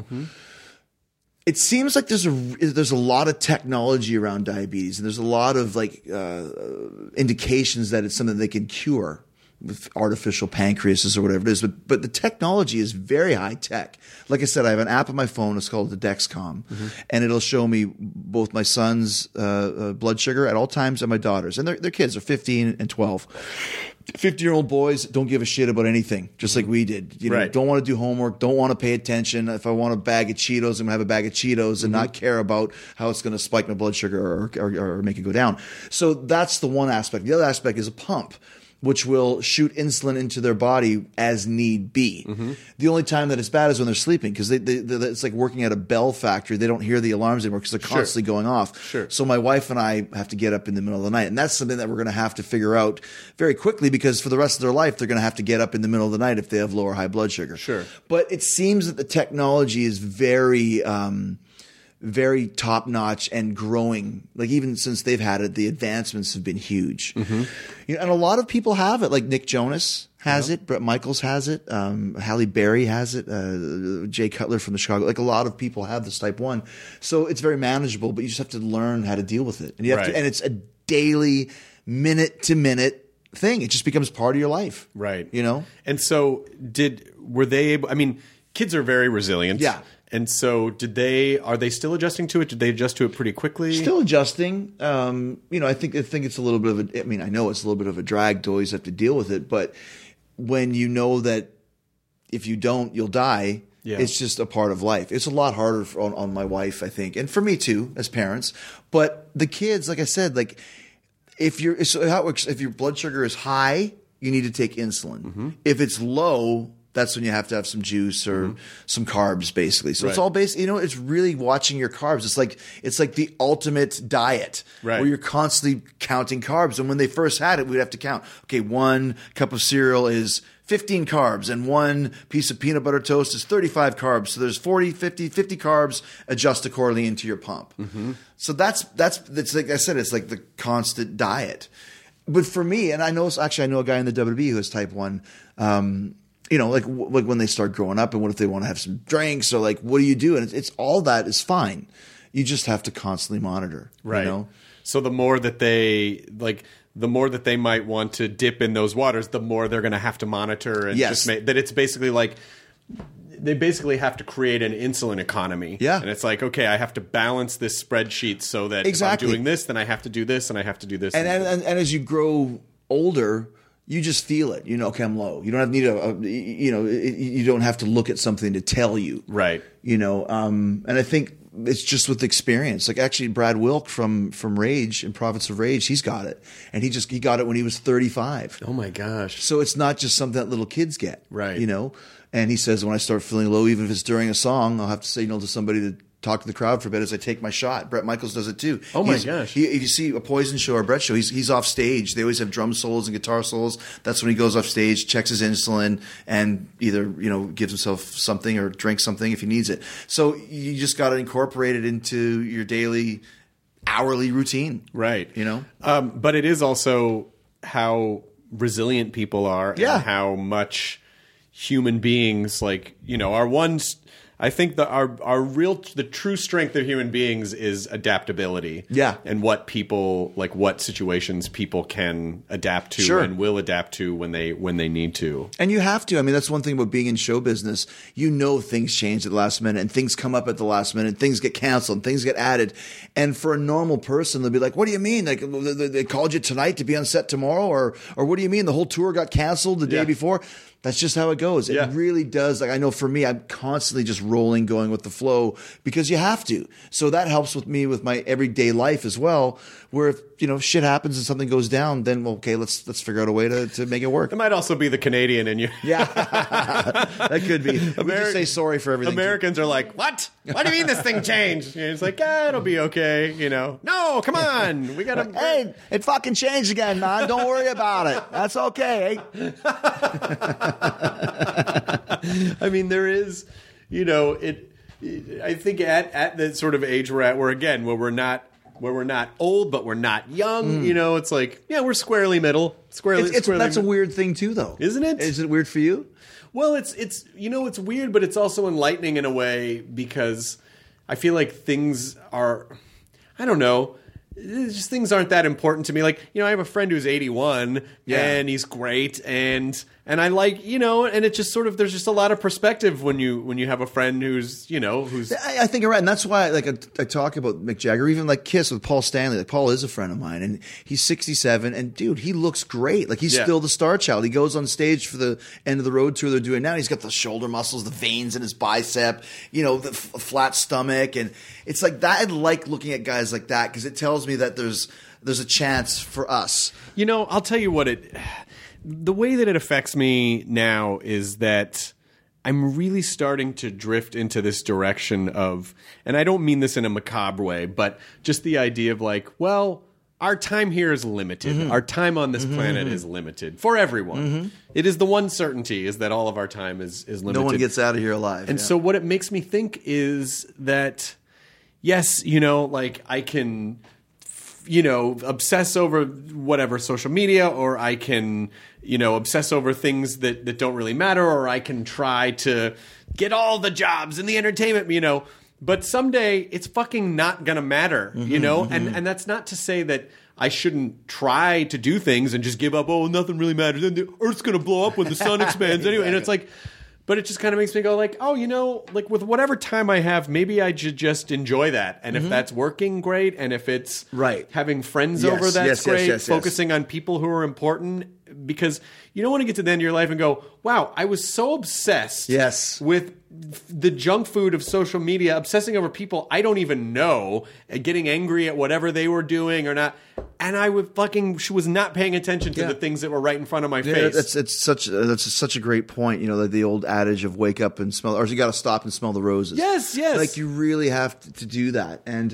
S4: It seems like there's a lot of technology around diabetes, and there's a lot of indications that it's something they can cure with artificial pancreases or whatever it is. But the technology is very high tech. Like I said, I have an app on my phone. It's called the Dexcom, and it'll show me both my son's blood sugar at all times and my daughter's. And their kids are 15 and 12. 50-year-old boys don't give a shit about anything, just like we did. Don't want to do homework, don't want to pay attention. If I want a bag of Cheetos, I'm going to have a bag of Cheetos and not care about how it's going to spike my blood sugar or make it go down. So that's the one aspect. The other aspect is a pump, which will shoot insulin into their body as need be. The only time that it's bad is when they're sleeping, because it's like working at a bell factory. They don't hear the alarms anymore because they're constantly going off. So my wife and I have to get up in the middle of the night, and that's something that we're going to have to figure out very quickly, because for the rest of their life, they're going to have to get up in the middle of the night if they have low or high blood sugar. But it seems that the technology is very top-notch and growing. Like, even since they've had it, the advancements have been huge. And a lot of people have it. Like Nick Jonas has it. Brett Michaels has it. Halle Berry has it. Jay Cutler from the Chicago. Like, a lot of people have this type 1. So it's very manageable, but you just have to learn how to deal with it. And you have to, and it's a daily, minute-to-minute thing. It just becomes part of your life. And
S2: so were they able – I mean, kids are very resilient. And so are they still adjusting to it? Did they adjust to it pretty quickly? Still
S4: adjusting. I think it's a little bit of I know it's a little bit of a drag to always have to deal with it, but when you know that if you don't, you'll die, it's just a part of life. It's a lot harder on my wife, I think, and for me too, as parents. But the kids, like I said, like how it works, if your blood sugar is high, you need to take insulin. If it's low, that's when you have to have some juice or some carbs, basically. So it's all based, it's really watching your carbs. It's like the ultimate diet where you're constantly counting carbs. And when they first had it, we'd have to count. Okay, 1 cup of cereal is 15 carbs, and 1 piece of peanut butter toast is 35 carbs. So there's 40, 50 carbs. Adjust accordingly into your pump. So that's like I said, it's like the constant diet. But for me, and I know a guy in the WWE who has type 1. Like when they start growing up, and what if they want to have some drinks, or like, what do you do? And it's all that is fine. You just have to constantly monitor.
S2: So the more that they might want to dip in those waters, the more they're going to have to monitor and just make that. It's basically like they basically have to create an insulin economy.
S4: Yeah.
S2: And it's like, okay, I have to balance this spreadsheet so that if I'm doing this, then I have to do this, and I have to do this.
S4: And as you grow older, you just feel it. You know, okay, I'm low. You don't you don't have to look at something to tell you.
S2: Right.
S4: You know, and I think it's just with experience. Like actually Brad Wilk from Rage and Prophets of Rage, he's got it. And he got it when he was 35.
S2: Oh my gosh.
S4: So it's not just something that little kids get.
S2: Right.
S4: You know? And he says, when I start feeling low, even if it's during a song, I'll have to signal to somebody to talk to the crowd for a bit as I take my shot. Bret Michaels does it too.
S2: Oh my gosh.
S4: If you see a Poison show or a Bret show, he's off stage. They always have drum solos and guitar solos. That's when he goes off stage, checks his insulin, and either, gives himself something or drinks something if he needs it. So you just got to incorporate it into your daily, hourly routine.
S2: Right.
S4: But
S2: it is also how resilient people are and how much human beings are ones. I think the true strength of human beings is adaptability.
S4: Yeah.
S2: And what situations people can adapt to and will adapt to when they need to.
S4: And you have to. I mean, that's one thing about being in show business. Things change at the last minute and things come up at the last minute and things get canceled and things get added. And for a normal person, they'll be like, what do you mean? Like they called you tonight to be on set tomorrow? Or what do you mean? The whole tour got canceled the day before? That's just how it goes. It really does. Like I know for me, I'm constantly just rolling, going with the flow because you have to. So that helps with me with my everyday life as well. Where if shit happens and something goes down, then let's figure out a way to make it work.
S2: It might also be the Canadian in you.
S4: Yeah, that could be. We just say sorry for everything.
S2: Americans are like, what? What do you mean this thing changed? And it's like, it'll be okay. No, come on, we gotta.
S4: Hey, it fucking changed again, man. Don't worry about it. That's okay.
S2: I mean, there is, I think at the sort of age we're at, where we're not old, but we're not young. It's like, we're squarely middle.
S4: That's a weird thing too, though,
S2: isn't it?
S4: Is it weird for you?
S2: Well, it's weird, but it's also enlightening in a way because I feel like things are, I don't know. Just things aren't that important to me. Like, I have a friend who's 81 and he's great and I like, and it's just sort of, there's just a lot of perspective when you have a friend who's.
S4: I think you're right. And that's why I talk about Mick Jagger, even like Kiss with Paul Stanley. Like Paul is a friend of mine and he's 67 and dude, he looks great. Like he's still the star child. He goes on stage for the end of the road tour they're doing now. He's got the shoulder muscles, the veins in his bicep, the flat stomach. And it's like that. I like looking at guys like that because it tells me that there's a chance for us.
S2: I'll tell you what the way that it affects me now is that I'm really starting to drift into this direction of, and I don't mean this in a macabre way, but just the idea of like, well, our time here is limited. Mm-hmm. Our time on this planet is limited for everyone. Mm-hmm. It is the one certainty is that all of our time is limited.
S4: No one gets out of here alive.
S2: And so what it makes me think is that, yes, I can obsess over whatever social media, or I can, obsess over things that don't really matter, or I can try to get all the jobs in the entertainment, but someday it's fucking not going to matter, and that's not to say that I shouldn't try to do things and just give up. Oh, nothing really matters. And the Earth's going to blow up when the sun expands anyway. And it's like, but it just kind of makes me go like, oh, like with whatever time I have, maybe I should just enjoy that. And if that's working, great. And if it's having friends over, that's great. Focusing on people who are important, because you don't want to get to the end of your life and go, wow, I was so obsessed with the junk food of social media, obsessing over people I don't even know, and getting angry at whatever they were doing or not. And I was not paying attention to the things that were right in front of my face.
S4: That's such a great point. Like the old adage of wake up and smell, or you got to stop and smell the roses.
S2: Yes.
S4: Like you really have to do that. And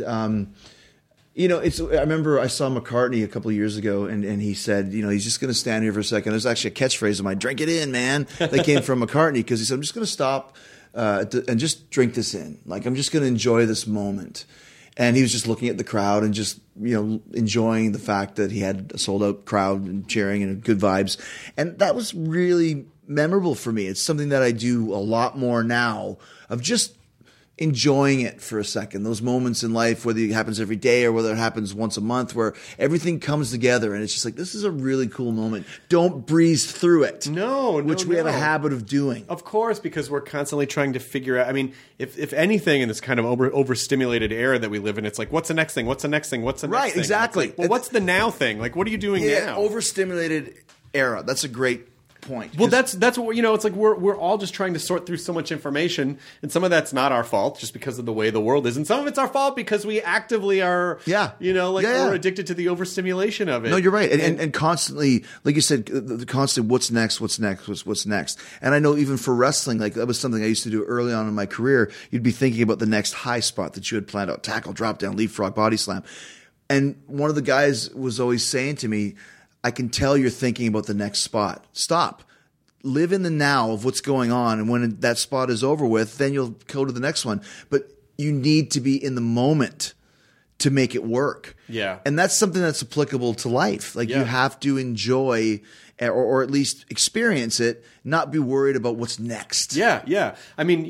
S4: I remember I saw McCartney a couple of years ago, and he said, he's just going to stand here for a second. There's actually a catchphrase of mine, "Drink it in, man." That came from McCartney because he said, "I'm just going to stop and just drink this in. Like I'm just going to enjoy this moment." And he was just looking at the crowd and just, enjoying the fact that he had a sold out crowd and cheering and good vibes. And that was really memorable for me. It's something that I do a lot more now of just enjoying it for a second. Those moments in life, whether it happens every day or whether it happens once a month, where everything comes together and it's just like, this is a really cool moment. Don't breeze through it. Which we have a habit of doing.
S2: Of course, because we're constantly trying to figure out. I mean, if anything, in this kind of overstimulated era that we live in, it's like, what's the next thing? What's the next thing? What's the next thing?
S4: Right, exactly.
S2: Like, well, what's the now thing? Like, what are you doing now?
S4: Overstimulated era. That's a great point.
S2: Well, that's what it's like. We're all just trying to sort through so much information, and some of that's not our fault, just because of the way the world is, and some of it's our fault because we actively are. We're addicted to the overstimulation of it.
S4: No, you're right, and constantly, like you said, the constant what's next, what's next. And I know even for wrestling, like that was something I used to do early on in my career. You'd be thinking about the next high spot that you had planned out: tackle, drop down, leapfrog, body slam. And one of the guys was always saying to me, I can tell you're thinking about the next spot. Stop. Live in the now of what's going on. And when that spot is over with, then you'll go to the next one. But you need to be in the moment to make it work.
S2: Yeah.
S4: And that's something that's applicable to life. Like you have to enjoy or at least experience it, not be worried about what's next.
S2: Yeah, yeah. I mean,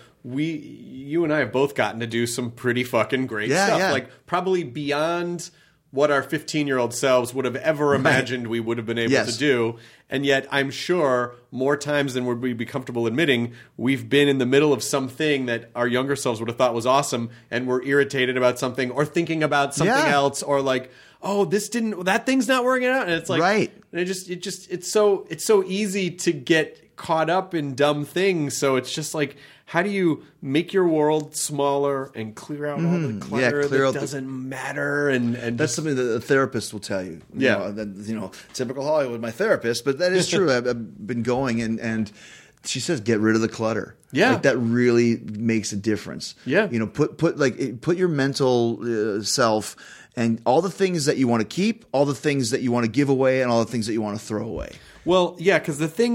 S2: you and I have both gotten to do some pretty fucking great stuff.
S4: Yeah.
S2: Like probably beyond what our 15-year-old selves would have ever imagined we would have been able to do. And yet I'm sure more times than we'd be comfortable admitting, we've been in the middle of something that our younger selves would have thought was awesome, and we're irritated about something or thinking about something else, or like, oh, that thing's not working out. And it's like,
S4: right.
S2: And it's so easy to get caught up in dumb things. So it's just like, how do you make your world smaller and clear out all the clutter that doesn't matter? And
S4: that's something that a therapist will tell you. Typical Hollywood, my therapist, but that is true. I've been going and she says, get rid of the clutter.
S2: Yeah.
S4: Like that really makes a difference.
S2: Yeah.
S4: Put your mental self and all the things that you want to keep, all the things that you want to give away, and all the things that you want to throw away.
S2: Well, yeah, because the thing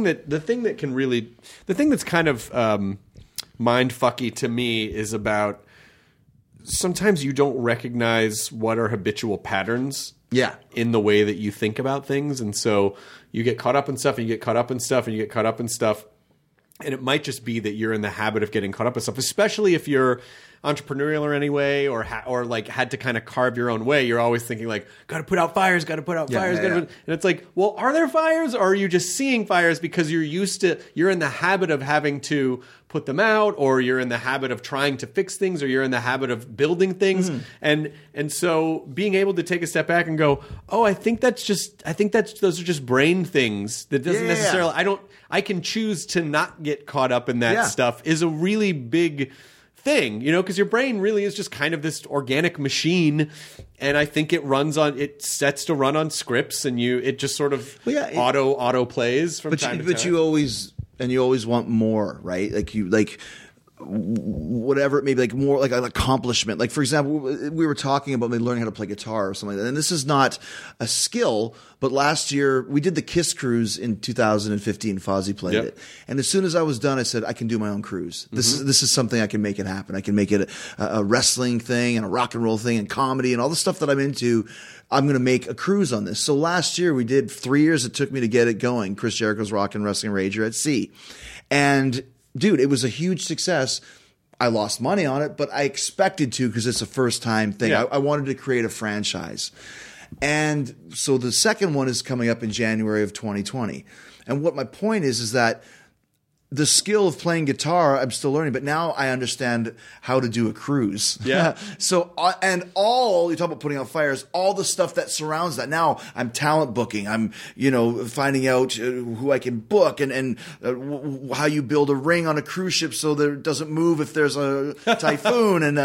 S2: that's kind of mind fucky to me is about sometimes you don't recognize what are habitual patterns in the way that you think about things. And so you get caught up in stuff, and you get caught up in stuff, and you get caught up in stuff. And it might just be that you're in the habit of getting caught up in stuff, especially if you're entrepreneurial or anyway, or like had to kind of carve your own way. You're always thinking like, got to put out fires. And it's like, well, are there fires, or are you just seeing fires because you're in the habit of having to put them out, or you're in the habit of trying to fix things, or you're in the habit of building things. And so being able to take a step back and go, oh, I think those are just brain things. That doesn't necessarily, I can choose to not get caught up in that stuff is a really big thing, because your brain really is just kind of this organic machine, and I think it sets to run on scripts, and it just sort of auto plays from time to time.
S4: But you always want more, right? Like whatever it may be, like more like an accomplishment. Like for example, we were talking about maybe learning how to play guitar or something like that. And this is not a skill, but last year we did the Kiss cruise in 2015. Fozzy played it, and as soon as I was done, I said, I can do my own cruise. This is something I can make it happen. I can make it a wrestling thing and a rock and roll thing and comedy and all the stuff that I'm into. I'm going to make a cruise on this. So last year we did 3 years it took me to get it going. Chris Jericho's Rock and Wrestling Rager at Sea, and dude, it was a huge success. I lost money on it, but I expected to because it's a first-time thing.
S2: Yeah.
S4: I wanted to create a franchise. And so the second one is coming up in January of 2020. And what my point is that the skill of playing guitar, I'm still learning, but now I understand how to do a cruise.
S2: Yeah.
S4: So, you talk about putting out fires, all the stuff that surrounds that. Now I'm talent booking. I'm, finding out who I can book and how you build a ring on a cruise ship so that it doesn't move if there's a typhoon. And,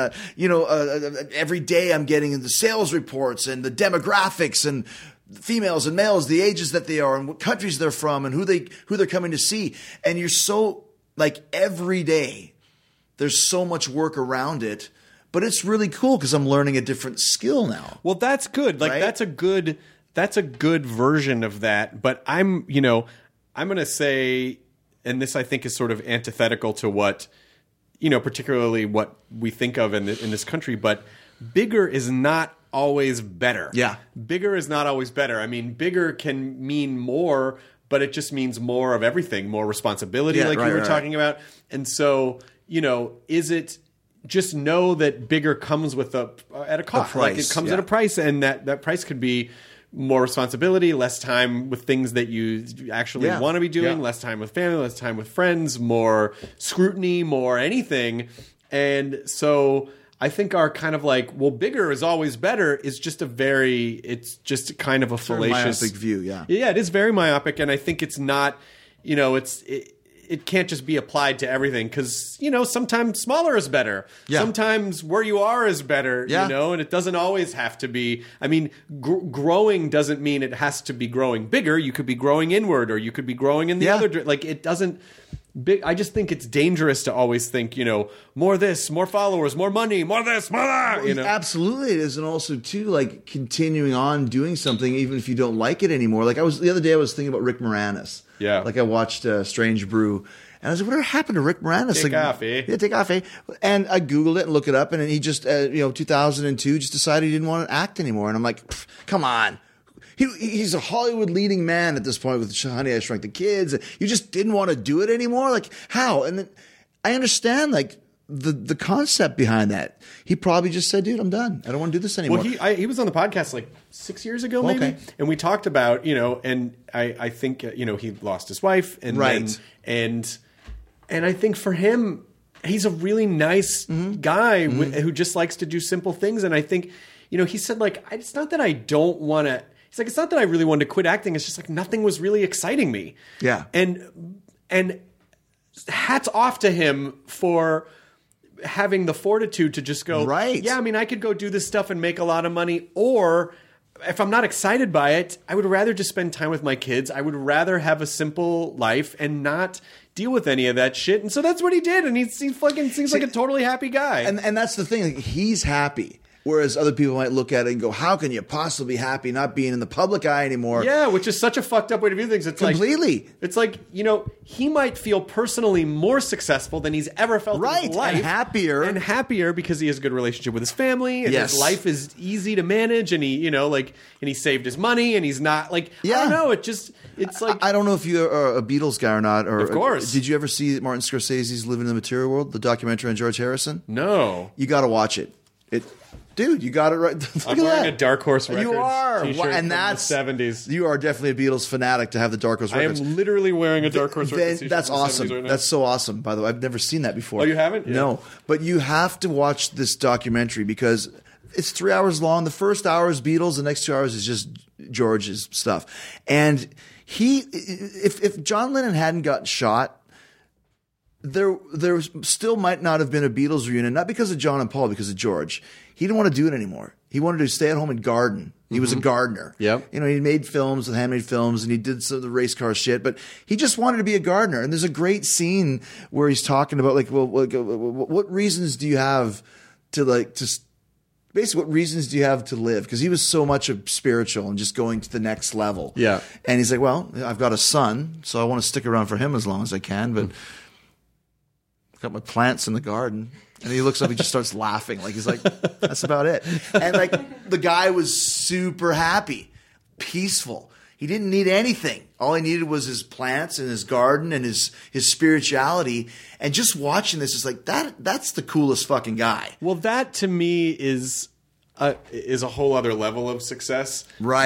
S4: every day I'm getting the sales reports and the demographics and females and males, the ages that they are and what countries they're from and who they're coming to see. And you're so like every day there's so much work around it, but it's really cool because I'm learning a different skill now.
S2: Well, that's good. Like right? that's a good version of that. But I'm going to say, and this I think is sort of antithetical to what, particularly what we think of in this country, but bigger is not always better.
S4: Yeah.
S2: Bigger is not always better. I mean, bigger can mean more, but it just means more of everything, more responsibility, you were talking about. And so, is it just know that bigger comes with at a cost. Like
S4: price,
S2: it comes
S4: yeah.
S2: at a price, and that price could be more responsibility, less time with things that you actually
S4: Yeah.
S2: want to be doing,
S4: Yeah.
S2: less time with family, less time with friends, more scrutiny, more anything. And so I think our kind of like, well, bigger is always better is just it's just kind of a fallacious
S4: myopic view, yeah.
S2: Yeah, it is very myopic, and I think it's not, it can't just be applied to everything because, sometimes smaller is better.
S4: Yeah.
S2: Sometimes where you are is better,
S4: Yeah.
S2: and it doesn't always have to be. I mean, growing doesn't mean it has to be growing bigger. You could be growing inward or you could be growing in the
S4: Yeah.
S2: other. Like it doesn't. I just think it's dangerous to always think, more this, more followers, more money, more this, more that.
S4: Absolutely it is. And also too, like continuing on doing something even if you don't like it anymore. Like the other day I was thinking about Rick Moranis.
S2: Yeah.
S4: Like I watched Strange Brew and I was like, whatever happened to Rick Moranis?
S2: Take off, eh?
S4: Yeah, take off, eh? And I Googled it and looked it up and he just, 2002 just decided he didn't want to act anymore. And I'm like, come on. He's a Hollywood leading man at this point with Honey, I Shrunk the Kids. You just didn't want to do it anymore? Like, how? And then I understand, like, the concept behind that. He probably just said, dude, I'm done. I don't want to do this anymore.
S2: Well, he was on the podcast like 6 years ago, maybe.
S4: Okay.
S2: And we talked about, and I think, he lost his wife. And
S4: Right.
S2: and I think for him, he's a really nice guy who just likes to do simple things. And I think, he said, like, it's not that I don't want to. He's like, it's not that I really wanted to quit acting. It's just like nothing was really exciting me.
S4: Yeah.
S2: And hats off to him for having the fortitude to just go,
S4: right.
S2: Yeah, I mean, I could go do this stuff and make a lot of money. Or if I'm not excited by it, I would rather just spend time with my kids. I would rather have a simple life and not deal with any of that shit. And so that's what he did. And he fucking seems like a totally happy guy.
S4: And that's the thing. Like, he's happy. Whereas other people might look at it and go, how can you possibly be happy not being in the public eye anymore?
S2: Yeah, which is such a fucked up way to view things. It's
S4: completely.
S2: It's like, he might feel personally more successful than he's ever felt in his life.
S4: And happier.
S2: And happier because he has a good relationship with his family and
S4: Yes.
S2: his life is easy to manage and he, and he saved his money and he's not like,
S4: Yeah.
S2: I don't know. It's like.
S4: I don't know if you are a Beatles guy or not. Or,
S2: Of course.
S4: Did you ever see Martin Scorsese's Living in the Material World, the documentary on George Harrison?
S2: No.
S4: You got to watch it. Dude, you got it right. Look
S2: I'm
S4: at
S2: wearing
S4: that.
S2: a Dark Horse Records
S4: You are.
S2: t-shirt
S4: And
S2: from
S4: that's
S2: the 70s.
S4: You are definitely a Beatles fanatic to have the Dark Horse
S2: I
S4: Records.
S2: am literally wearing a Dark Horse
S4: Then
S2: Records t-shirt
S4: that's
S2: from the 70s
S4: awesome.
S2: right now.
S4: That's so awesome, by the way. I've never seen that before.
S2: Oh, you haven't? Yeah.
S4: No. But you have to watch this documentary because it's 3 hours long. The first hour is Beatles. The next 2 hours is just George's stuff. And if John Lennon hadn't gotten shot, there still might not have been a Beatles reunion, not because of John and Paul, because of George. He didn't want to do it anymore. He wanted to stay at home and garden. He was a gardener.
S2: Yep.
S4: He made films and handmade films and he did some of the race car shit, but he just wanted to be a gardener. And there's a great scene where he's talking about what reasons do you have basically what reasons do you have to live? Because he was so much of spiritual and just going to the next level.
S2: Yeah.
S4: And he's like, well, I've got a son, so I want to stick around for him as long as I can, but I've got my plants in the garden. And he looks up, he just starts laughing. Like, he's like, that's about it. And like, the guy was super happy, peaceful. He didn't need anything. All he needed was his plants and his garden and his spirituality. And just watching this is like, that's the coolest fucking guy.
S2: Well, that to me is a whole other level of success.
S4: Right.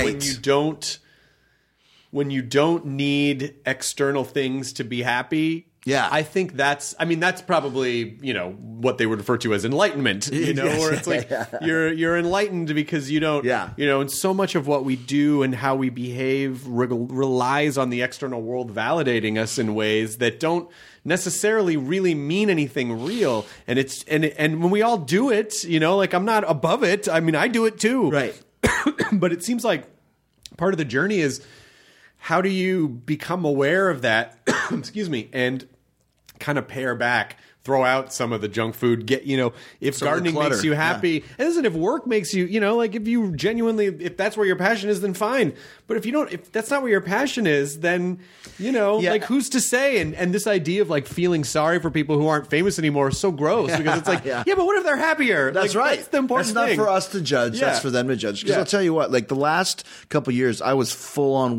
S2: When you don't need external things to be happy.
S4: Yeah.
S2: I think that's probably, what they would refer to as enlightenment, where it's like you're enlightened because you don't, and so much of what we do and how we behave relies on the external world validating us in ways that don't necessarily really mean anything real. And and when we all do it, like I'm not above it. I mean, I do it too.
S4: Right.
S2: But it seems like part of the journey is how do you become aware of that, excuse me, and kind of pare back, throw out some of the junk food, if
S4: Some of the
S2: gardening
S4: clutter,
S2: makes you happy, and listen, if work makes you, like if you genuinely, if that's where your passion is, then fine. But if that's not where your passion is, then, like who's to say? And this idea of like feeling sorry for people who aren't famous anymore is so gross because it's like, but what if they're happier?
S4: That's
S2: like,
S4: right.
S2: That's the important
S4: That's
S2: thing.
S4: not for us to judge.
S2: Yeah.
S4: That's for them to judge. Because
S2: Yeah.
S4: I'll tell you what, like the last couple of years, I was full on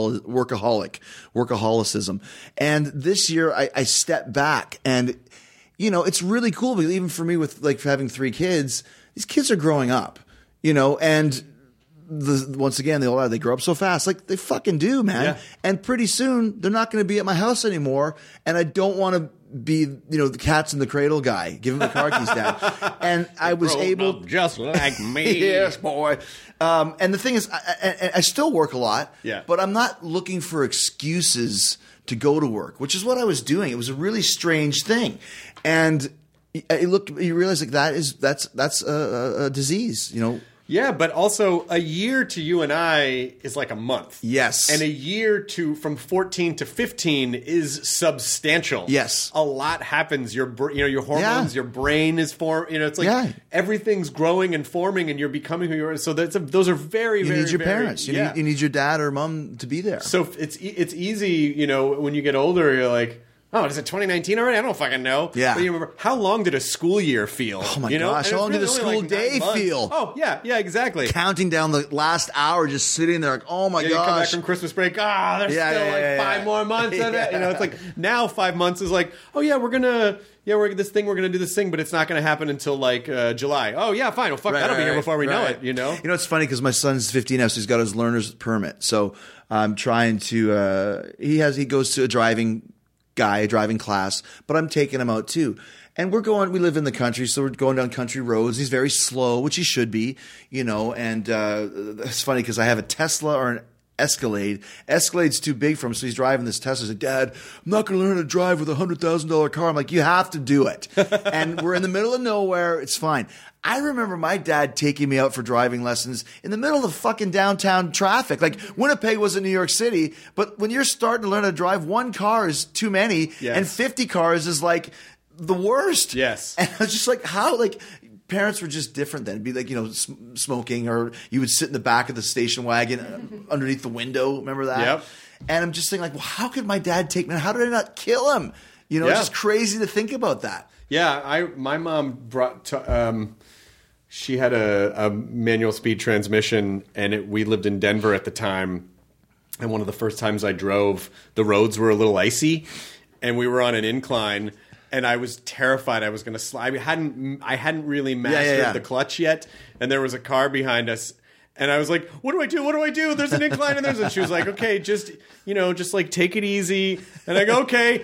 S4: workaholicism. And this year I stepped back and, it's really cool because even for me with like having 3 kids, these kids are growing up, and once again, they grow up so fast. Like they fucking do, man.
S2: Yeah.
S4: And pretty soon they're not going to be at my house anymore. And I don't want to be, the cats in the cradle guy. Give him the car keys, Dad. And I was able,
S2: just like me.
S4: yes, boy. And the thing is, I still work a lot.
S2: Yeah.
S4: But I'm not looking for excuses to go to work, which is what I was doing. It was a really strange thing, and you realize like that's a disease,
S2: Yeah, but also a year to you and I is like a month.
S4: Yes.
S2: And a year from 14 to 15 is substantial.
S4: Yes.
S2: A lot happens. Your hormones, your brain is it's like everything's growing and forming and you're becoming who you are. So those are very,
S4: you
S2: very,
S4: need your
S2: very,
S4: parents. You need your dad or mom to be there.
S2: So it's easy, when you get older, you're like, oh, is it 2019 already? I don't fucking know.
S4: Yeah.
S2: But you remember, how long did a school year feel?
S4: Oh my gosh, how long did a school day feel?
S2: Oh, yeah, exactly.
S4: Counting down the last hour, just sitting there like, oh my gosh.
S2: You come back from Christmas break, there's still 5 more months of it. It's like, now 5 months is like, oh yeah, we're going to do this thing, but it's not going to happen until like July. Oh yeah, fine. Well, fuck, that'll be here before we know it,
S4: It's funny because my son's 15 now, so he's got his learner's permit. So I'm trying to, he goes to a driving class, but I'm taking him out too. And we live in the country, so we're going down country roads. He's very slow, which he should be, and it's funny because I have a Tesla or an Escalade. Escalade's too big for him, so he's driving this Tesla. He's like, Dad, I'm not going to learn how to drive with a $100,000 car. I'm like, you have to do it. And we're in the middle of nowhere. It's fine. I remember my dad taking me out for driving lessons in the middle of fucking downtown traffic. Like Winnipeg wasn't New York City, but when you're starting to learn how to drive, 1 car is too many, and 50 cars is like the worst.
S2: Yes.
S4: And I was just like, how? Like, parents were just different then. It'd be like, smoking, or you would sit in the back of the station wagon underneath the window. Remember that?
S2: Yep.
S4: And I'm just thinking, like, well, how could my dad take me? How did I not kill him? It's just crazy to think about that.
S2: Yeah, my mom brought. She had a manual speed transmission, and we lived in Denver at the time. And one of the first times I drove, the roads were a little icy, and we were on an incline. And I was terrified I was going to slide. I hadn't really mastered the clutch yet, and there was a car behind us. And I was like, "What do I do? What do I do? There's an incline, and she was like, "Okay, just like take it easy." And I go, "Okay."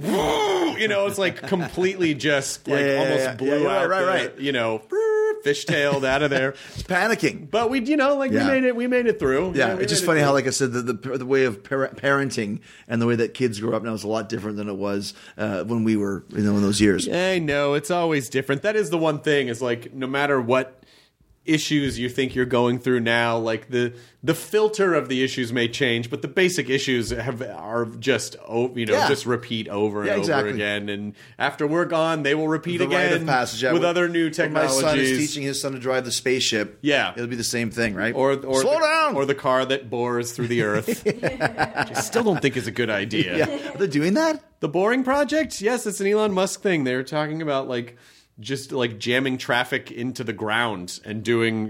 S2: It's like completely just like almost blew out.
S4: Right.
S2: Fishtailed out of there.
S4: It's panicking.
S2: But we made it through.
S4: Yeah, it's just funny how, like I said, the way of parenting and the way that kids grow up now is a lot different than it was when we were, in those years.
S2: I know, it's always different. That is the one thing, is like, no matter what issues you think you're going through now, like the filter of the issues may change, but the basic issues are just just repeat over and over again, and after we're gone they will repeat
S4: the
S2: again
S4: rite of passage,
S2: with other new technologies.
S4: My son is teaching his son to drive the spaceship.
S2: Yeah,
S4: it'll be the same thing, right?
S2: Or
S4: slow down,
S2: or the car that bores through the earth. I still don't think is a good idea.
S4: Yeah. Are they doing that?
S2: The Boring Project? Yes, it's an Elon Musk thing. They were talking about just like jamming traffic into the ground and doing,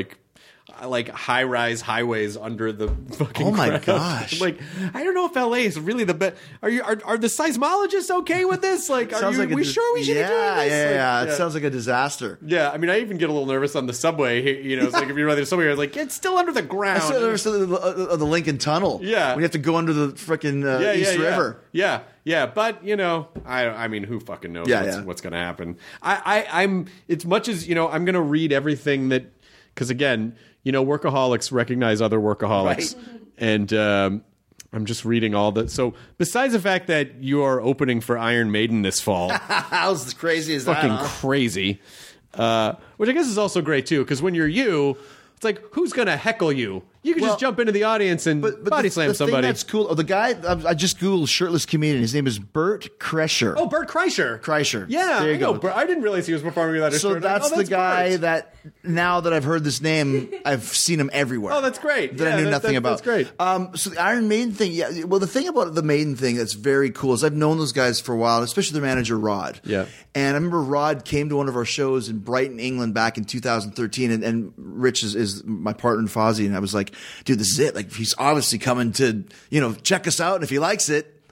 S2: like high-rise highways under the fucking
S4: Oh my
S2: ground.
S4: gosh.
S2: Like, I don't know if LA is really the best. Are the seismologists okay with this? Like, we sure we should be doing this?
S4: Yeah. It sounds like a disaster.
S2: Yeah, I mean, I even get a little nervous on the subway. It's like if you're riding the subway, I was like, it's still under the ground.
S4: I still nervous of the Lincoln Tunnel.
S2: Yeah.
S4: We have to go under the frickin' East River.
S2: Yeah, but I mean, who fucking knows what's going to happen? I'm as much as I'm going to read everything that, because again, workaholics recognize other workaholics,
S4: right.
S2: And I'm just reading all that. So besides the fact that you are opening for Iron Maiden this fall,
S4: how crazy is that?
S2: Fucking crazy. Which I guess is also great too, because when you're it's like, who's going to heckle you? You can just jump into the audience and body slam somebody.
S4: That's cool. Oh, the guy, I just Googled shirtless comedian. His name is Bert Kreischer.
S2: Oh, Bert Kreischer.
S4: Yeah, there you go.
S2: I didn't realize he was performing without a shirt.
S4: So that's the guy that, now that I've heard this name, I've seen him everywhere.
S2: Oh, that's great.
S4: That I knew nothing about.
S2: That's great.
S4: So the Iron Maiden thing, well, the thing about the Maiden thing that's very cool is I've known those guys for a while, especially their manager, Rod.
S2: Yeah.
S4: And I remember Rod came to one of our shows in Brighton, England back in 2013, and Rich is my partner in Fozzy, and I was like, dude, this is it. Like, he's obviously coming to, check us out, and if he likes it,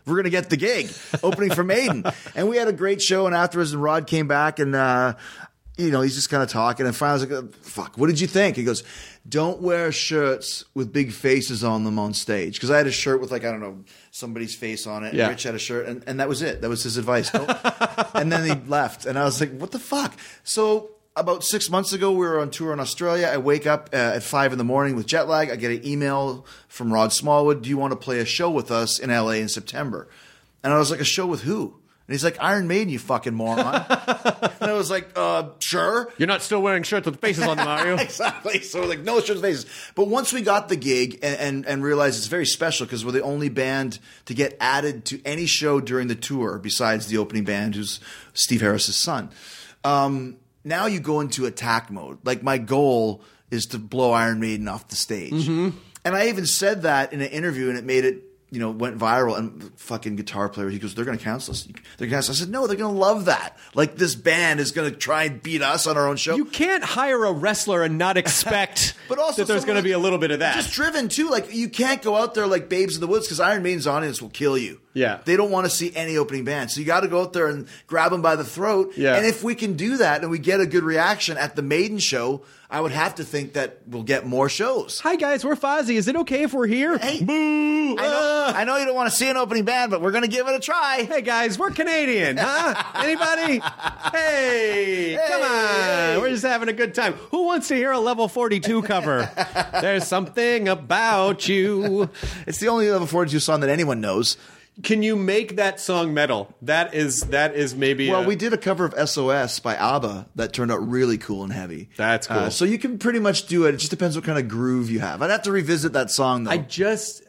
S4: we're going to get the gig opening for Maiden. And we had a great show. And afterwards, and Rod came back and, he's just kind of talking. And finally, I was like, fuck, what did you think? He goes, don't wear shirts with big faces on them on stage. Because I had a shirt with, like, I don't know, somebody's face on it. And
S2: Yeah.
S4: Rich had a shirt. And that was it. That was his advice. And then he left. And I was like, what the fuck? So about 6 months ago, we were on tour in Australia. I wake up at 5 a.m. with jet lag. I get an email from Rod Smallwood. Do you want to play a show with us in LA in September? And I was like, a show with who? And he's like, Iron Maiden, you fucking moron. And I was like, sure.
S2: You're not still wearing shirts with faces on them, are you?
S4: Exactly. So we're like, no shirts, faces. But once we got the gig and realized it's very special because we're the only band to get added to any show during the tour besides the opening band, who's Steve Harris's son. Now you go into attack mode. Like, my goal is to blow Iron Maiden off the stage. Mm-hmm. And I even said that in an interview, and it made it, went viral. And the fucking guitar player, he goes, they're going to cancel us. They're going to cancel us. I said, no, they're going to love that. Like, this band is going to try and beat us on our own show.
S2: You can't hire a wrestler and not expect
S4: But also
S2: that there's going to be a little bit of that.
S4: Just driven, too. Like, you can't go out there like babes in the woods because Iron Maiden's audience will kill you.
S2: Yeah.
S4: They don't want to see any opening band. So you got to go out there and grab them by the throat.
S2: Yeah.
S4: And if we can do that and we get a good reaction at the Maiden show, I would have to think that we'll get more shows.
S2: Hi, guys. We're Fozzy. Is it okay if we're here?
S4: Hey.
S2: Boo!
S4: I know you don't want to see an opening band, but we're going to give it a try.
S2: Hey, guys. We're Canadian, huh? Anybody? Hey, come on.
S4: hey.
S2: We're just having a good time. Who wants to hear a Level 42 cover? There's something about you.
S4: It's the only Level 42 song that anyone knows.
S2: Can you make that song metal? That is maybe.
S4: Well, we did a cover of SOS by ABBA that turned out really cool and heavy.
S2: That's cool.
S4: So you can pretty much do it. It just depends what kind of groove you have. I'd have to revisit that song though.
S2: I just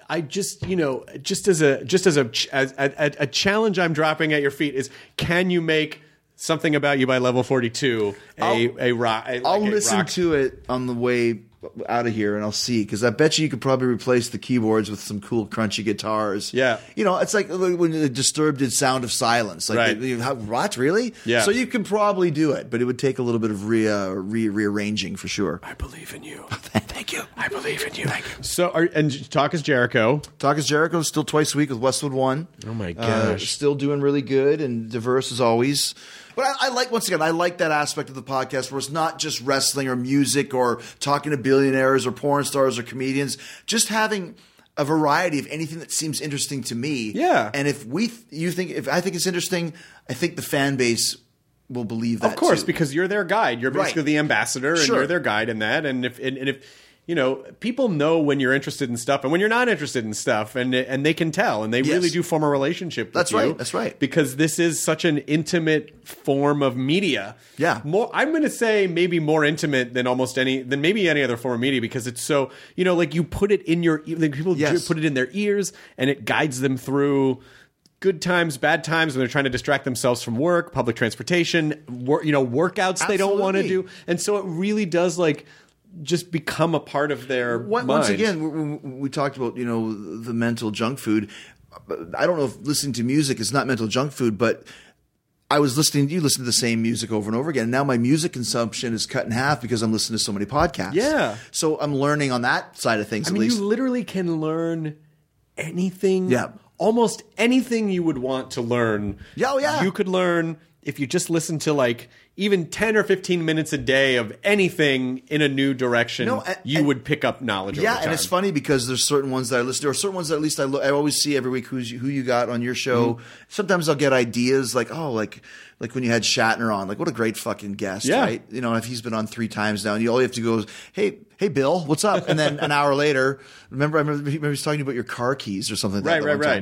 S2: as a challenge I'm dropping at your feet is, can you make Something About You by Level 42 a rock?
S4: I'll listen to it on the way out of here and I'll see, because I bet you could probably replace the keyboards with some cool crunchy guitars.
S2: Yeah.
S4: It's like when Disturbed did Sound of Silence. Like,
S2: Right.
S4: What, really?
S2: Yeah.
S4: So you could probably do it, but it would take a little bit of rearranging for sure.
S2: I believe in you.
S4: Thank you.
S2: I believe in you. Thank you. So, and Talk is Jericho.
S4: Talk is Jericho, still twice a week with Westwood One.
S2: Oh my gosh.
S4: Still doing really good and diverse as always. But I like that aspect of the podcast where it's not just wrestling or music or talking to billionaires or porn stars or comedians, just having a variety of anything that seems interesting to me.
S2: Yeah.
S4: And if I think it's interesting, I think the fan base will believe that.
S2: Of course,
S4: too.
S2: because you're their guide. You're basically
S4: Right.
S2: the ambassador, and
S4: Sure.
S2: you're their guide in that. And if people know when you're interested in stuff and when you're not interested in stuff, and they can tell, and they
S4: Yes.
S2: really do form a relationship with
S4: That's
S2: you.
S4: right. That's right.
S2: Because this is such an intimate form of media.
S4: Yeah.
S2: I'm going to say maybe more intimate than maybe any other form of media, because it's so, like, you put it in people
S4: Yes.
S2: put it in their ears, and it guides them through good times, bad times, when they're trying to distract themselves from work, public transportation, workouts they don't want to
S4: Absolutely.
S2: do. And so it really does, just become a part of their mind.
S4: Once again, we talked about, the mental junk food. I don't know if listening to music is not mental junk food, but you listen to the same music over and over again. Now my music consumption is cut in half because I'm listening to so many podcasts.
S2: Yeah.
S4: So I'm learning on that side of things
S2: I
S4: at
S2: mean,
S4: least.
S2: you literally can learn anything.
S4: Yeah.
S2: Almost anything you would want to learn.
S4: Yeah, oh, yeah.
S2: You could learn if you just listen to even 10 or 15 minutes a day of anything in a new direction.
S4: No,
S2: you would pick up knowledge over time.
S4: And it's funny because there's certain ones that I listen to, or certain ones that at least I always see every week who you got on your show.
S2: Mm-hmm.
S4: Sometimes I'll get ideas like when you had Shatner on, what a great fucking guest,
S2: Yeah.
S4: right? If he's been on 3 times now, and all you have to go is, hey Bill, what's up? And then an hour later, remember he was talking about your car keys or something like that.
S2: Right.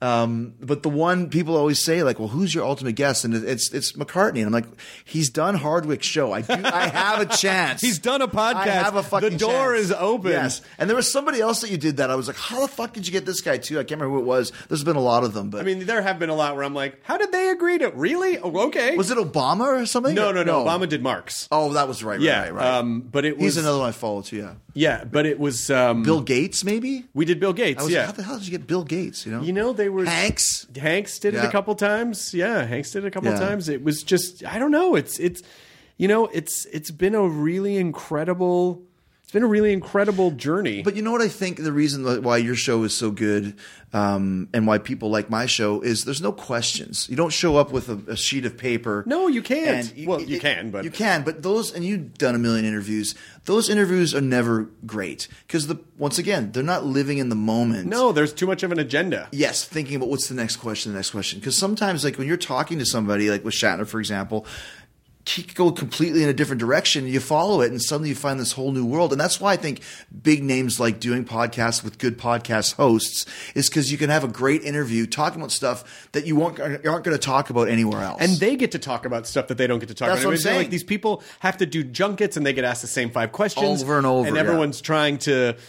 S4: But the one people always say, well, who's your ultimate guest? And it's McCartney. And I'm like, he's done Hardwick's show. I have a chance.
S2: He's done a podcast.
S4: I have a fucking
S2: The door
S4: chance.
S2: is open.
S4: Yes. And there was somebody else that you did that. I was like, how the fuck did you get this guy too? I can't remember who it was. There's been a lot of them. But
S2: I mean, there have been a lot where I'm like, how did they agree to? Really? Oh, okay.
S4: was it Obama or something?
S2: No. Obama did Marx.
S4: Oh, that was right.
S2: Yeah.
S4: Right.
S2: But it was.
S4: He's another one I follow too. Yeah.
S2: Yeah, but it was.
S4: Bill Gates, maybe.
S2: We did Bill Gates.
S4: I was
S2: yeah.
S4: like, how the hell did you get Bill Gates?
S2: They were
S4: Hanks.
S2: Hanks did it
S4: Yeah.
S2: a couple times. Yeah, Hanks did it a couple
S4: Yeah.
S2: times. It was just, I don't know. It's been a really incredible it's been a really incredible journey.
S4: But you know what I think the reason why your show is so good and why people like my show is there's no questions. You don't show up with a sheet of paper.
S2: No, you can't.
S4: And
S2: You can, but...
S4: You can, but those, and you've done a million interviews, those interviews are never great because, once again, they're not living in the moment.
S2: No, there's too much of an agenda.
S4: Yes, thinking about what's the next question. Because sometimes, like when you're talking to somebody, like with Shatner, for example, he could go completely in a different direction. You follow it, and suddenly you find this whole new world. And that's why I think big names like doing podcasts with good podcast hosts is because you can have a great interview talking about stuff that you aren't going to talk about anywhere else.
S2: And they get to talk about stuff that they don't get to talk
S4: That's
S2: about.
S4: what I'm saying.
S2: Like these people have to do junkets and they get asked the same 5 questions
S4: Over and over,
S2: and everyone's trying to,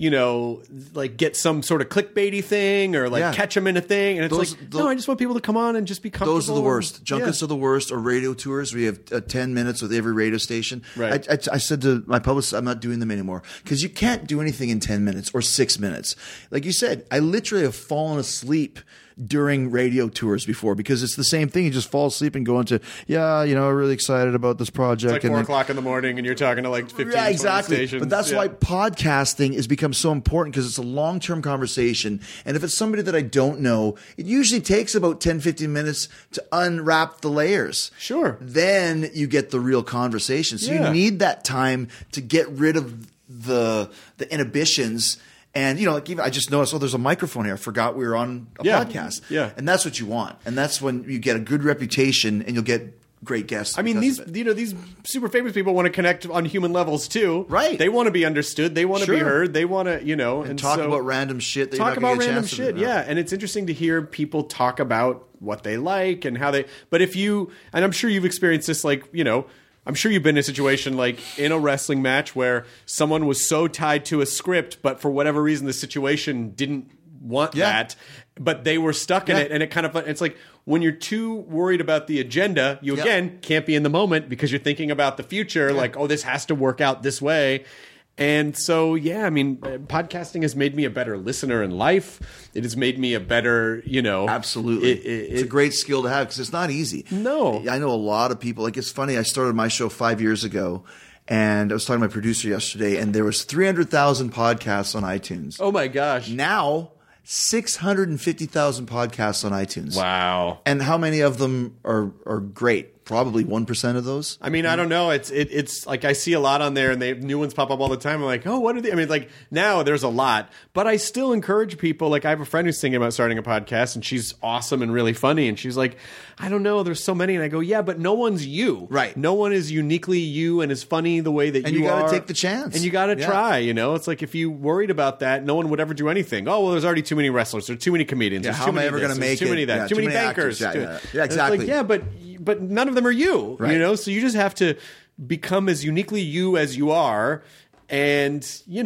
S2: like get some sort of clickbaity thing or like catch them in a thing. And it's no, I just want people to come on and just be comfortable.
S4: Those are the worst. Junkets are the worst, or radio tours where you have 10 minutes with every radio station.
S2: Right.
S4: I said to my publicist, I'm not doing them anymore because you can't do anything in 10 minutes or 6 minutes. Like you said, I literally have fallen asleep during radio tours before because it's the same thing. You just fall asleep and go into, really excited about this project.
S2: It's like 4 o'clock in the morning and you're talking to like 15
S4: exactly.
S2: stations.
S4: But that's why podcasting has become so important because it's a long-term conversation. And if it's somebody that I don't know, it usually takes about 10, 15 minutes to unwrap the layers.
S2: Sure.
S4: Then you get the real conversation. So you need that time to get rid of the inhibitions. And, like even I just noticed, there's a microphone here. I forgot we were on a podcast.
S2: Yeah.
S4: And that's what you want. And that's when you get a good reputation and you'll get great guests.
S2: I mean, these super famous people want to connect on human levels too.
S4: Right.
S2: They want to be understood. They want to be heard. They want to,
S4: and talk about random shit.
S2: Talk about random shit. Yeah. And it's interesting to hear people talk about what they like and how they, but and I'm sure you've experienced this, like, I'm sure you've been in a situation like in a wrestling match where someone was so tied to a script, but for whatever reason, the situation didn't want that, but they were stuck in it. And it's like when you're too worried about the agenda, you again can't be in the moment because you're thinking about the future. Like, this has to work out this way. And so, podcasting has made me a better listener in life. It has made me a better,
S4: Absolutely. It's a great skill to have because it's not easy.
S2: No.
S4: I know a lot of people. Like, it's funny. I started my show 5 years ago. And I was talking to my producer yesterday, and there was 300,000 podcasts on iTunes.
S2: Oh, my gosh.
S4: Now, 650,000 podcasts on iTunes.
S2: Wow.
S4: And how many of them are great? Probably 1% of those.
S2: I mean, I don't know. It's like I see a lot on there, and new ones pop up all the time. I'm like, oh, what are they? I mean, like now there's a lot, but I still encourage people. Like I have a friend who's thinking about starting a podcast, and she's awesome and really funny, and she's like, I don't know, there's so many, and I go, yeah, but no one's you,
S4: right?
S2: No one is uniquely you and is funny the way that
S4: and
S2: you are.
S4: And you got to take the chance,
S2: and you got to try. It's like if you worried about that, no one would ever do anything. Oh, well, there's already too many wrestlers, there's too many comedians.
S4: Yeah, how am I ever going to make it?
S2: Too many that, too many bankers.
S4: Yeah, exactly.
S2: Like, but none of them are you.
S4: Right.
S2: So you just have to become as uniquely you as you are, and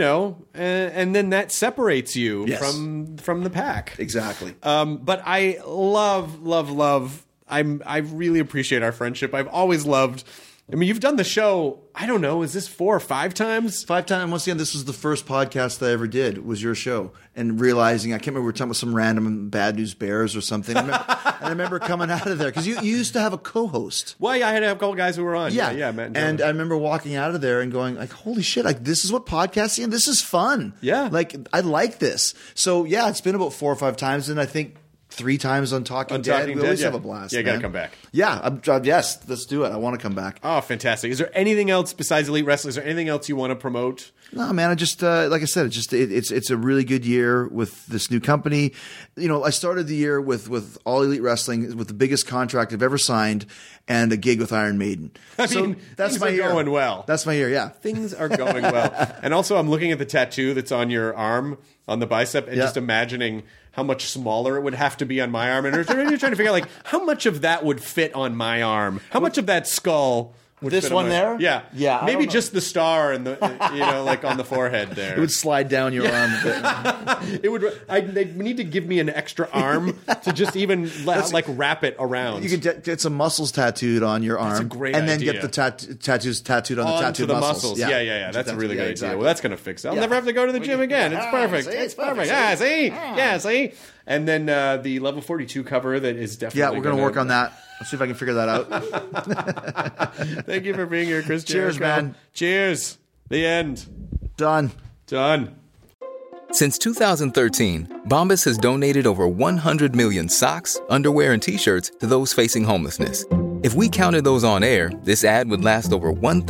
S2: and then that separates you from the pack.
S4: Exactly.
S2: But I love. I really appreciate our friendship. I've always loved. I mean, you've done the show, I don't know, is this 4 or 5 times?
S4: 5 times. Once again, this was the first podcast that I ever did, was your show. And realizing, I can't remember, we were talking about some random Bad News Bears or something. I remember coming out of there, because you used to have a co-host.
S2: Well, yeah, I had a couple guys who were on. Yeah, Matt
S4: and I remember walking out of there and going, like, holy shit, like, this is what podcasting is? This is fun.
S2: Yeah.
S4: Like, I like this. So, yeah, it's been about 4 or 5 times, and I think 3 times on Talking Dead. We always have a blast.
S2: Yeah, you got to come back.
S4: Yeah, yes, let's do it. I want to come back.
S2: Oh, fantastic. Is there anything else besides Elite Wrestling? Is there anything else you want to promote?
S4: No, man, I just, like I said, it's a really good year with this new company. I started the year with All Elite Wrestling, with the biggest contract I've ever signed, and a gig with Iron Maiden.
S2: So that's my year. Going well.
S4: That's my year, yeah.
S2: Things are going well. And also, I'm looking at the tattoo that's on your arm, on the bicep, and just imagining how much smaller it would have to be on my arm. And you're trying to figure out, like, how much of that would fit on my arm? How much of that skull would
S4: this
S2: fit
S4: one
S2: on
S4: there?
S2: Yeah.
S4: Yeah.
S2: Maybe just the star and the, like on the forehead there.
S4: It would slide down your arm a bit.
S2: It would. They need to give me an extra arm to just even wrap it around.
S4: You can get some muscles tattooed on your arm.
S2: That's a great
S4: and then
S2: idea.
S4: get the tattoos tattooed on the tattooed
S2: muscles. Yeah. That's a really good idea. Well, that's going to fix it. I'll never have to go to the gym again. It's perfect. It's perfect. See? And then the level 42 cover that is definitely.
S4: Yeah, we're going to work on that. Let's see if I can figure that out.
S2: Thank you for being here, Chris.
S4: Cheers,
S2: Jericho.
S4: man.
S2: Cheers. The end.
S4: Done.
S2: Done.
S5: Since 2013, Bombas has donated over 100 million socks, underwear, and T-shirts to those facing homelessness. If we counted those on air, this ad would last over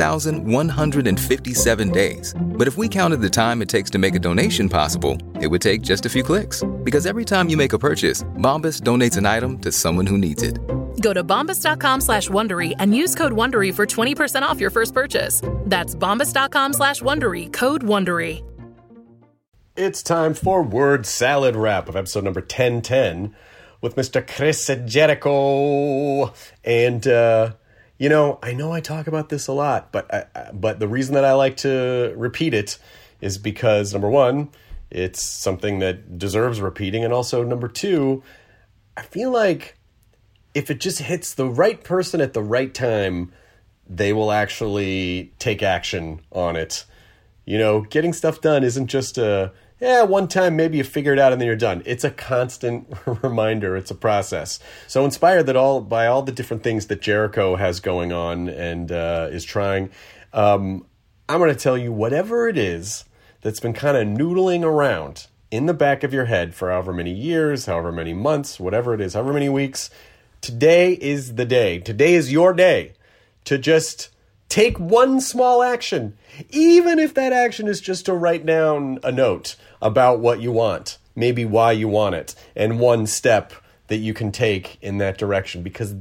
S5: 1,157 days. But if we counted the time it takes to make a donation possible, it would take just a few clicks. Because every time you make a purchase, Bombas donates an item to someone who needs it.
S6: Go to bombas.com/Wondery and use code WONDERY for 20% off your first purchase. That's bombas.com/Wondery, code WONDERY.
S2: It's time for Word Salad Wrap of episode number 1010 with Mr. Chris Jericho. And, I know I talk about this a lot, but the reason that I like to repeat it is because, number one, it's something that deserves repeating. And also, number two, I feel like if it just hits the right person at the right time, they will actually take action on it. Getting stuff done isn't just one time maybe you figure it out and then you're done. It's a constant reminder. It's a process. So inspired by all the different things that Jericho has going on and is trying, I'm going to tell you whatever it is that's been kind of noodling around in the back of your head for however many years, however many months, whatever it is, however many weeks. Today is the day. Today is your day to just take one small action, even if that action is just to write down a note about what you want, maybe why you want it, and one step that you can take in that direction, because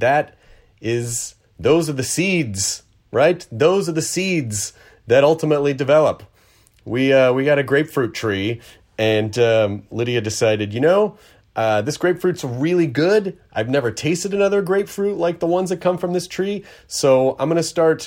S2: those are the seeds, right? Those are the seeds that ultimately develop. We got a grapefruit tree, and Lydia decided, this grapefruit's really good. I've never tasted another grapefruit like the ones that come from this tree. So I'm going to start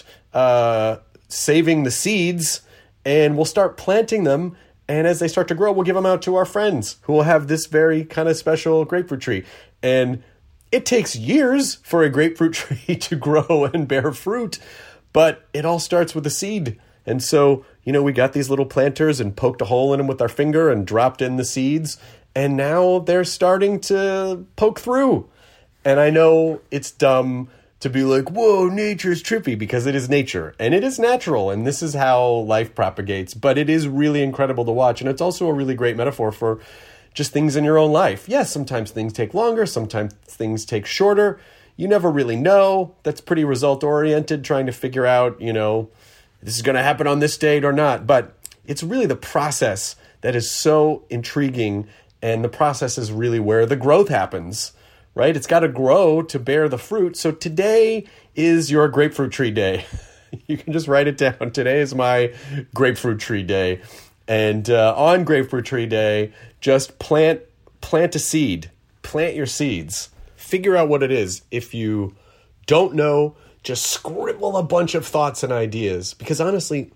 S2: saving the seeds, and we'll start planting them. And as they start to grow, we'll give them out to our friends who will have this very kind of special grapefruit tree. And it takes years for a grapefruit tree to grow and bear fruit, but it all starts with a seed. And so, we got these little planters and poked a hole in them with our finger and dropped in the seeds. And now they're starting to poke through. And I know it's dumb to be like, whoa, nature's trippy, because it is nature. And it is natural. And this is how life propagates. But it is really incredible to watch. And it's also a really great metaphor for just things in your own life. Yes, sometimes things take longer. Sometimes things take shorter. You never really know. That's pretty result-oriented, trying to figure out, this is going to happen on this date or not. But it's really the process that is so intriguing. And the process is really where the growth happens, right? It's got to grow to bear the fruit. So today is your grapefruit tree day. You can just write it down. Today is my grapefruit tree day. And on grapefruit tree day, just plant a seed. Plant your seeds. Figure out what it is. If you don't know, just scribble a bunch of thoughts and ideas. Because honestly,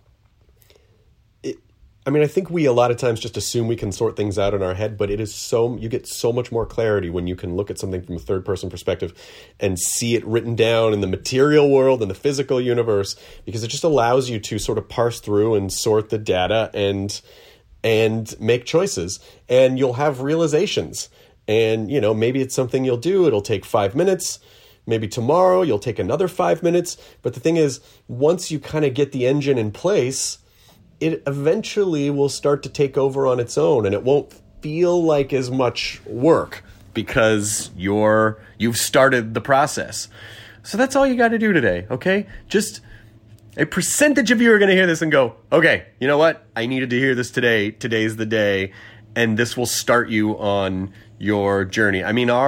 S2: I think we a lot of times just assume we can sort things out in our head, but you get so much more clarity when you can look at something from a third person perspective and see it written down in the material world and the physical universe, because it just allows you to sort of parse through and sort the data and make choices, and you'll have realizations. And, maybe it's something you'll do. It'll take 5 minutes. Maybe tomorrow you'll take another 5 minutes. But the thing is, once you kind of get the engine in place, it eventually will start to take over on its own, and it won't feel like as much work because you've started the process. So that's all you got to do today, okay? Just a percentage of you are going to hear this and go, okay, you know what? I needed to hear this today. Today's the day, and this will start you on your journey.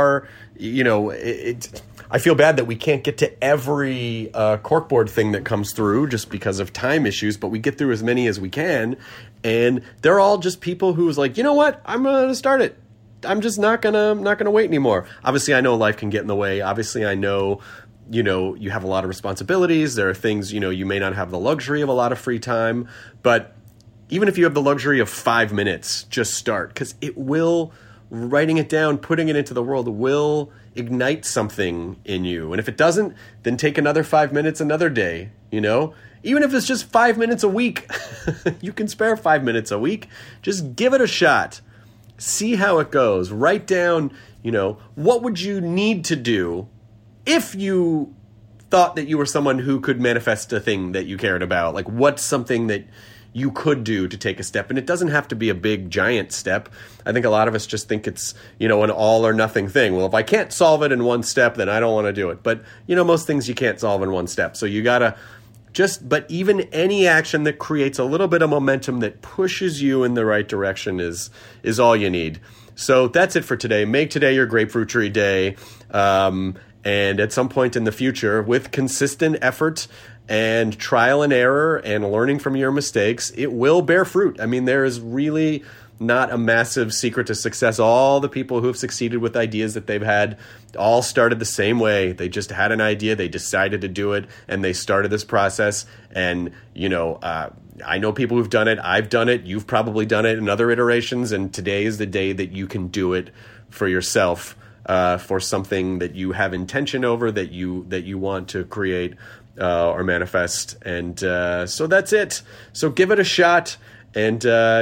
S2: I feel bad that we can't get to every corkboard thing that comes through just because of time issues, but we get through as many as we can. And they're all just people who's like, you know what? I'm going to start it. I'm just not gonna wait anymore. Obviously, I know life can get in the way. Obviously, I know, you have a lot of responsibilities. There are things, you may not have the luxury of a lot of free time. But even if you have the luxury of 5 minutes, just start, because writing it down, putting it into the world will ignite something in you. And if it doesn't, then take another 5 minutes another day, Even if it's just 5 minutes a week, you can spare 5 minutes a week. Just give it a shot. See how it goes. Write down, what would you need to do if you thought that you were someone who could manifest a thing that you cared about? Like, what's something that you could do to take a step. And it doesn't have to be a big, giant step. I think a lot of us just think it's, an all or nothing thing. Well, if I can't solve it in one step, then I don't want to do it. But, most things you can't solve in one step. So you got to but even any action that creates a little bit of momentum that pushes you in the right direction is all you need. So that's it for today. Make today your grapefruit tree day. And at some point in the future, with consistent effort and trial and error and learning from your mistakes, it will bear fruit. I mean, there is really not a massive secret to success. All the people who have succeeded with ideas that they've had all started the same way. They just had an idea, they decided to do it, and they started this process. And, I know people who've done it. I've done it. You've probably done it in other iterations. And today is the day that you can do it for yourself, for something that you have intention over, that you want to create or manifest. And so that's it. So give it a shot. And,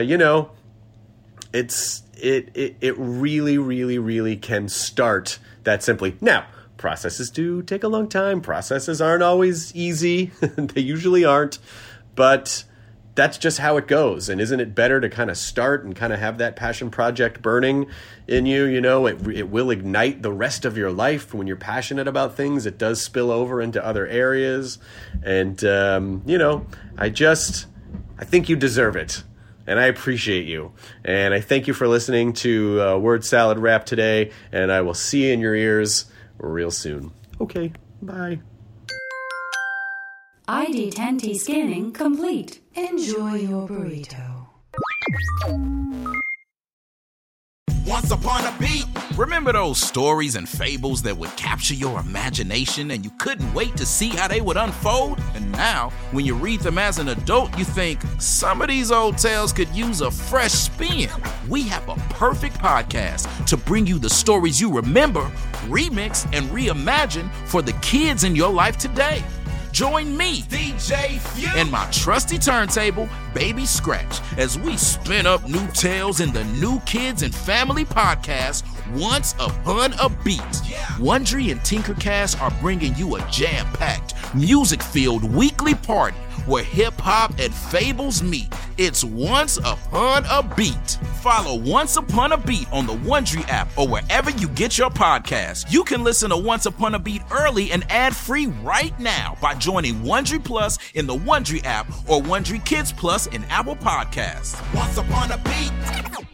S2: it really, really, really can start that simply. Now, processes do take a long time. Processes aren't always easy. They usually aren't. But that's just how it goes. And isn't it better to kind of start and kind of have that passion project burning in you? It will ignite the rest of your life. When you're passionate about things, it does spill over into other areas. And, I think you deserve it. And I appreciate you. And I thank you for listening to Word Salad Rap today. And I will see you in your ears real soon. Okay, bye.
S3: ID10T scanning complete. Enjoy your burrito.
S7: Once upon a beat. Remember those stories and fables that would capture your imagination and you couldn't wait to see how they would unfold? And now, when you read them as an adult, you think, some of these old tales could use a fresh spin. We have a perfect podcast to bring you the stories you remember, remix, and reimagine for the kids in your life today. Join me, DJ Few, and my trusty turntable, Baby Scratch, as we spin up new tales in the New Kids and Family podcast, Once Upon a Beat. Wondery and Tinkercast are bringing you a jam-packed, music-filled weekly party where hip-hop and fables meet. It's Once Upon a Beat. Follow Once Upon a Beat on the Wondery app or wherever you get your podcasts. You can listen to Once Upon a Beat early and ad-free right now by joining Wondery Plus in the Wondery app or Wondery Kids Plus in Apple Podcasts. Once Upon a Beat.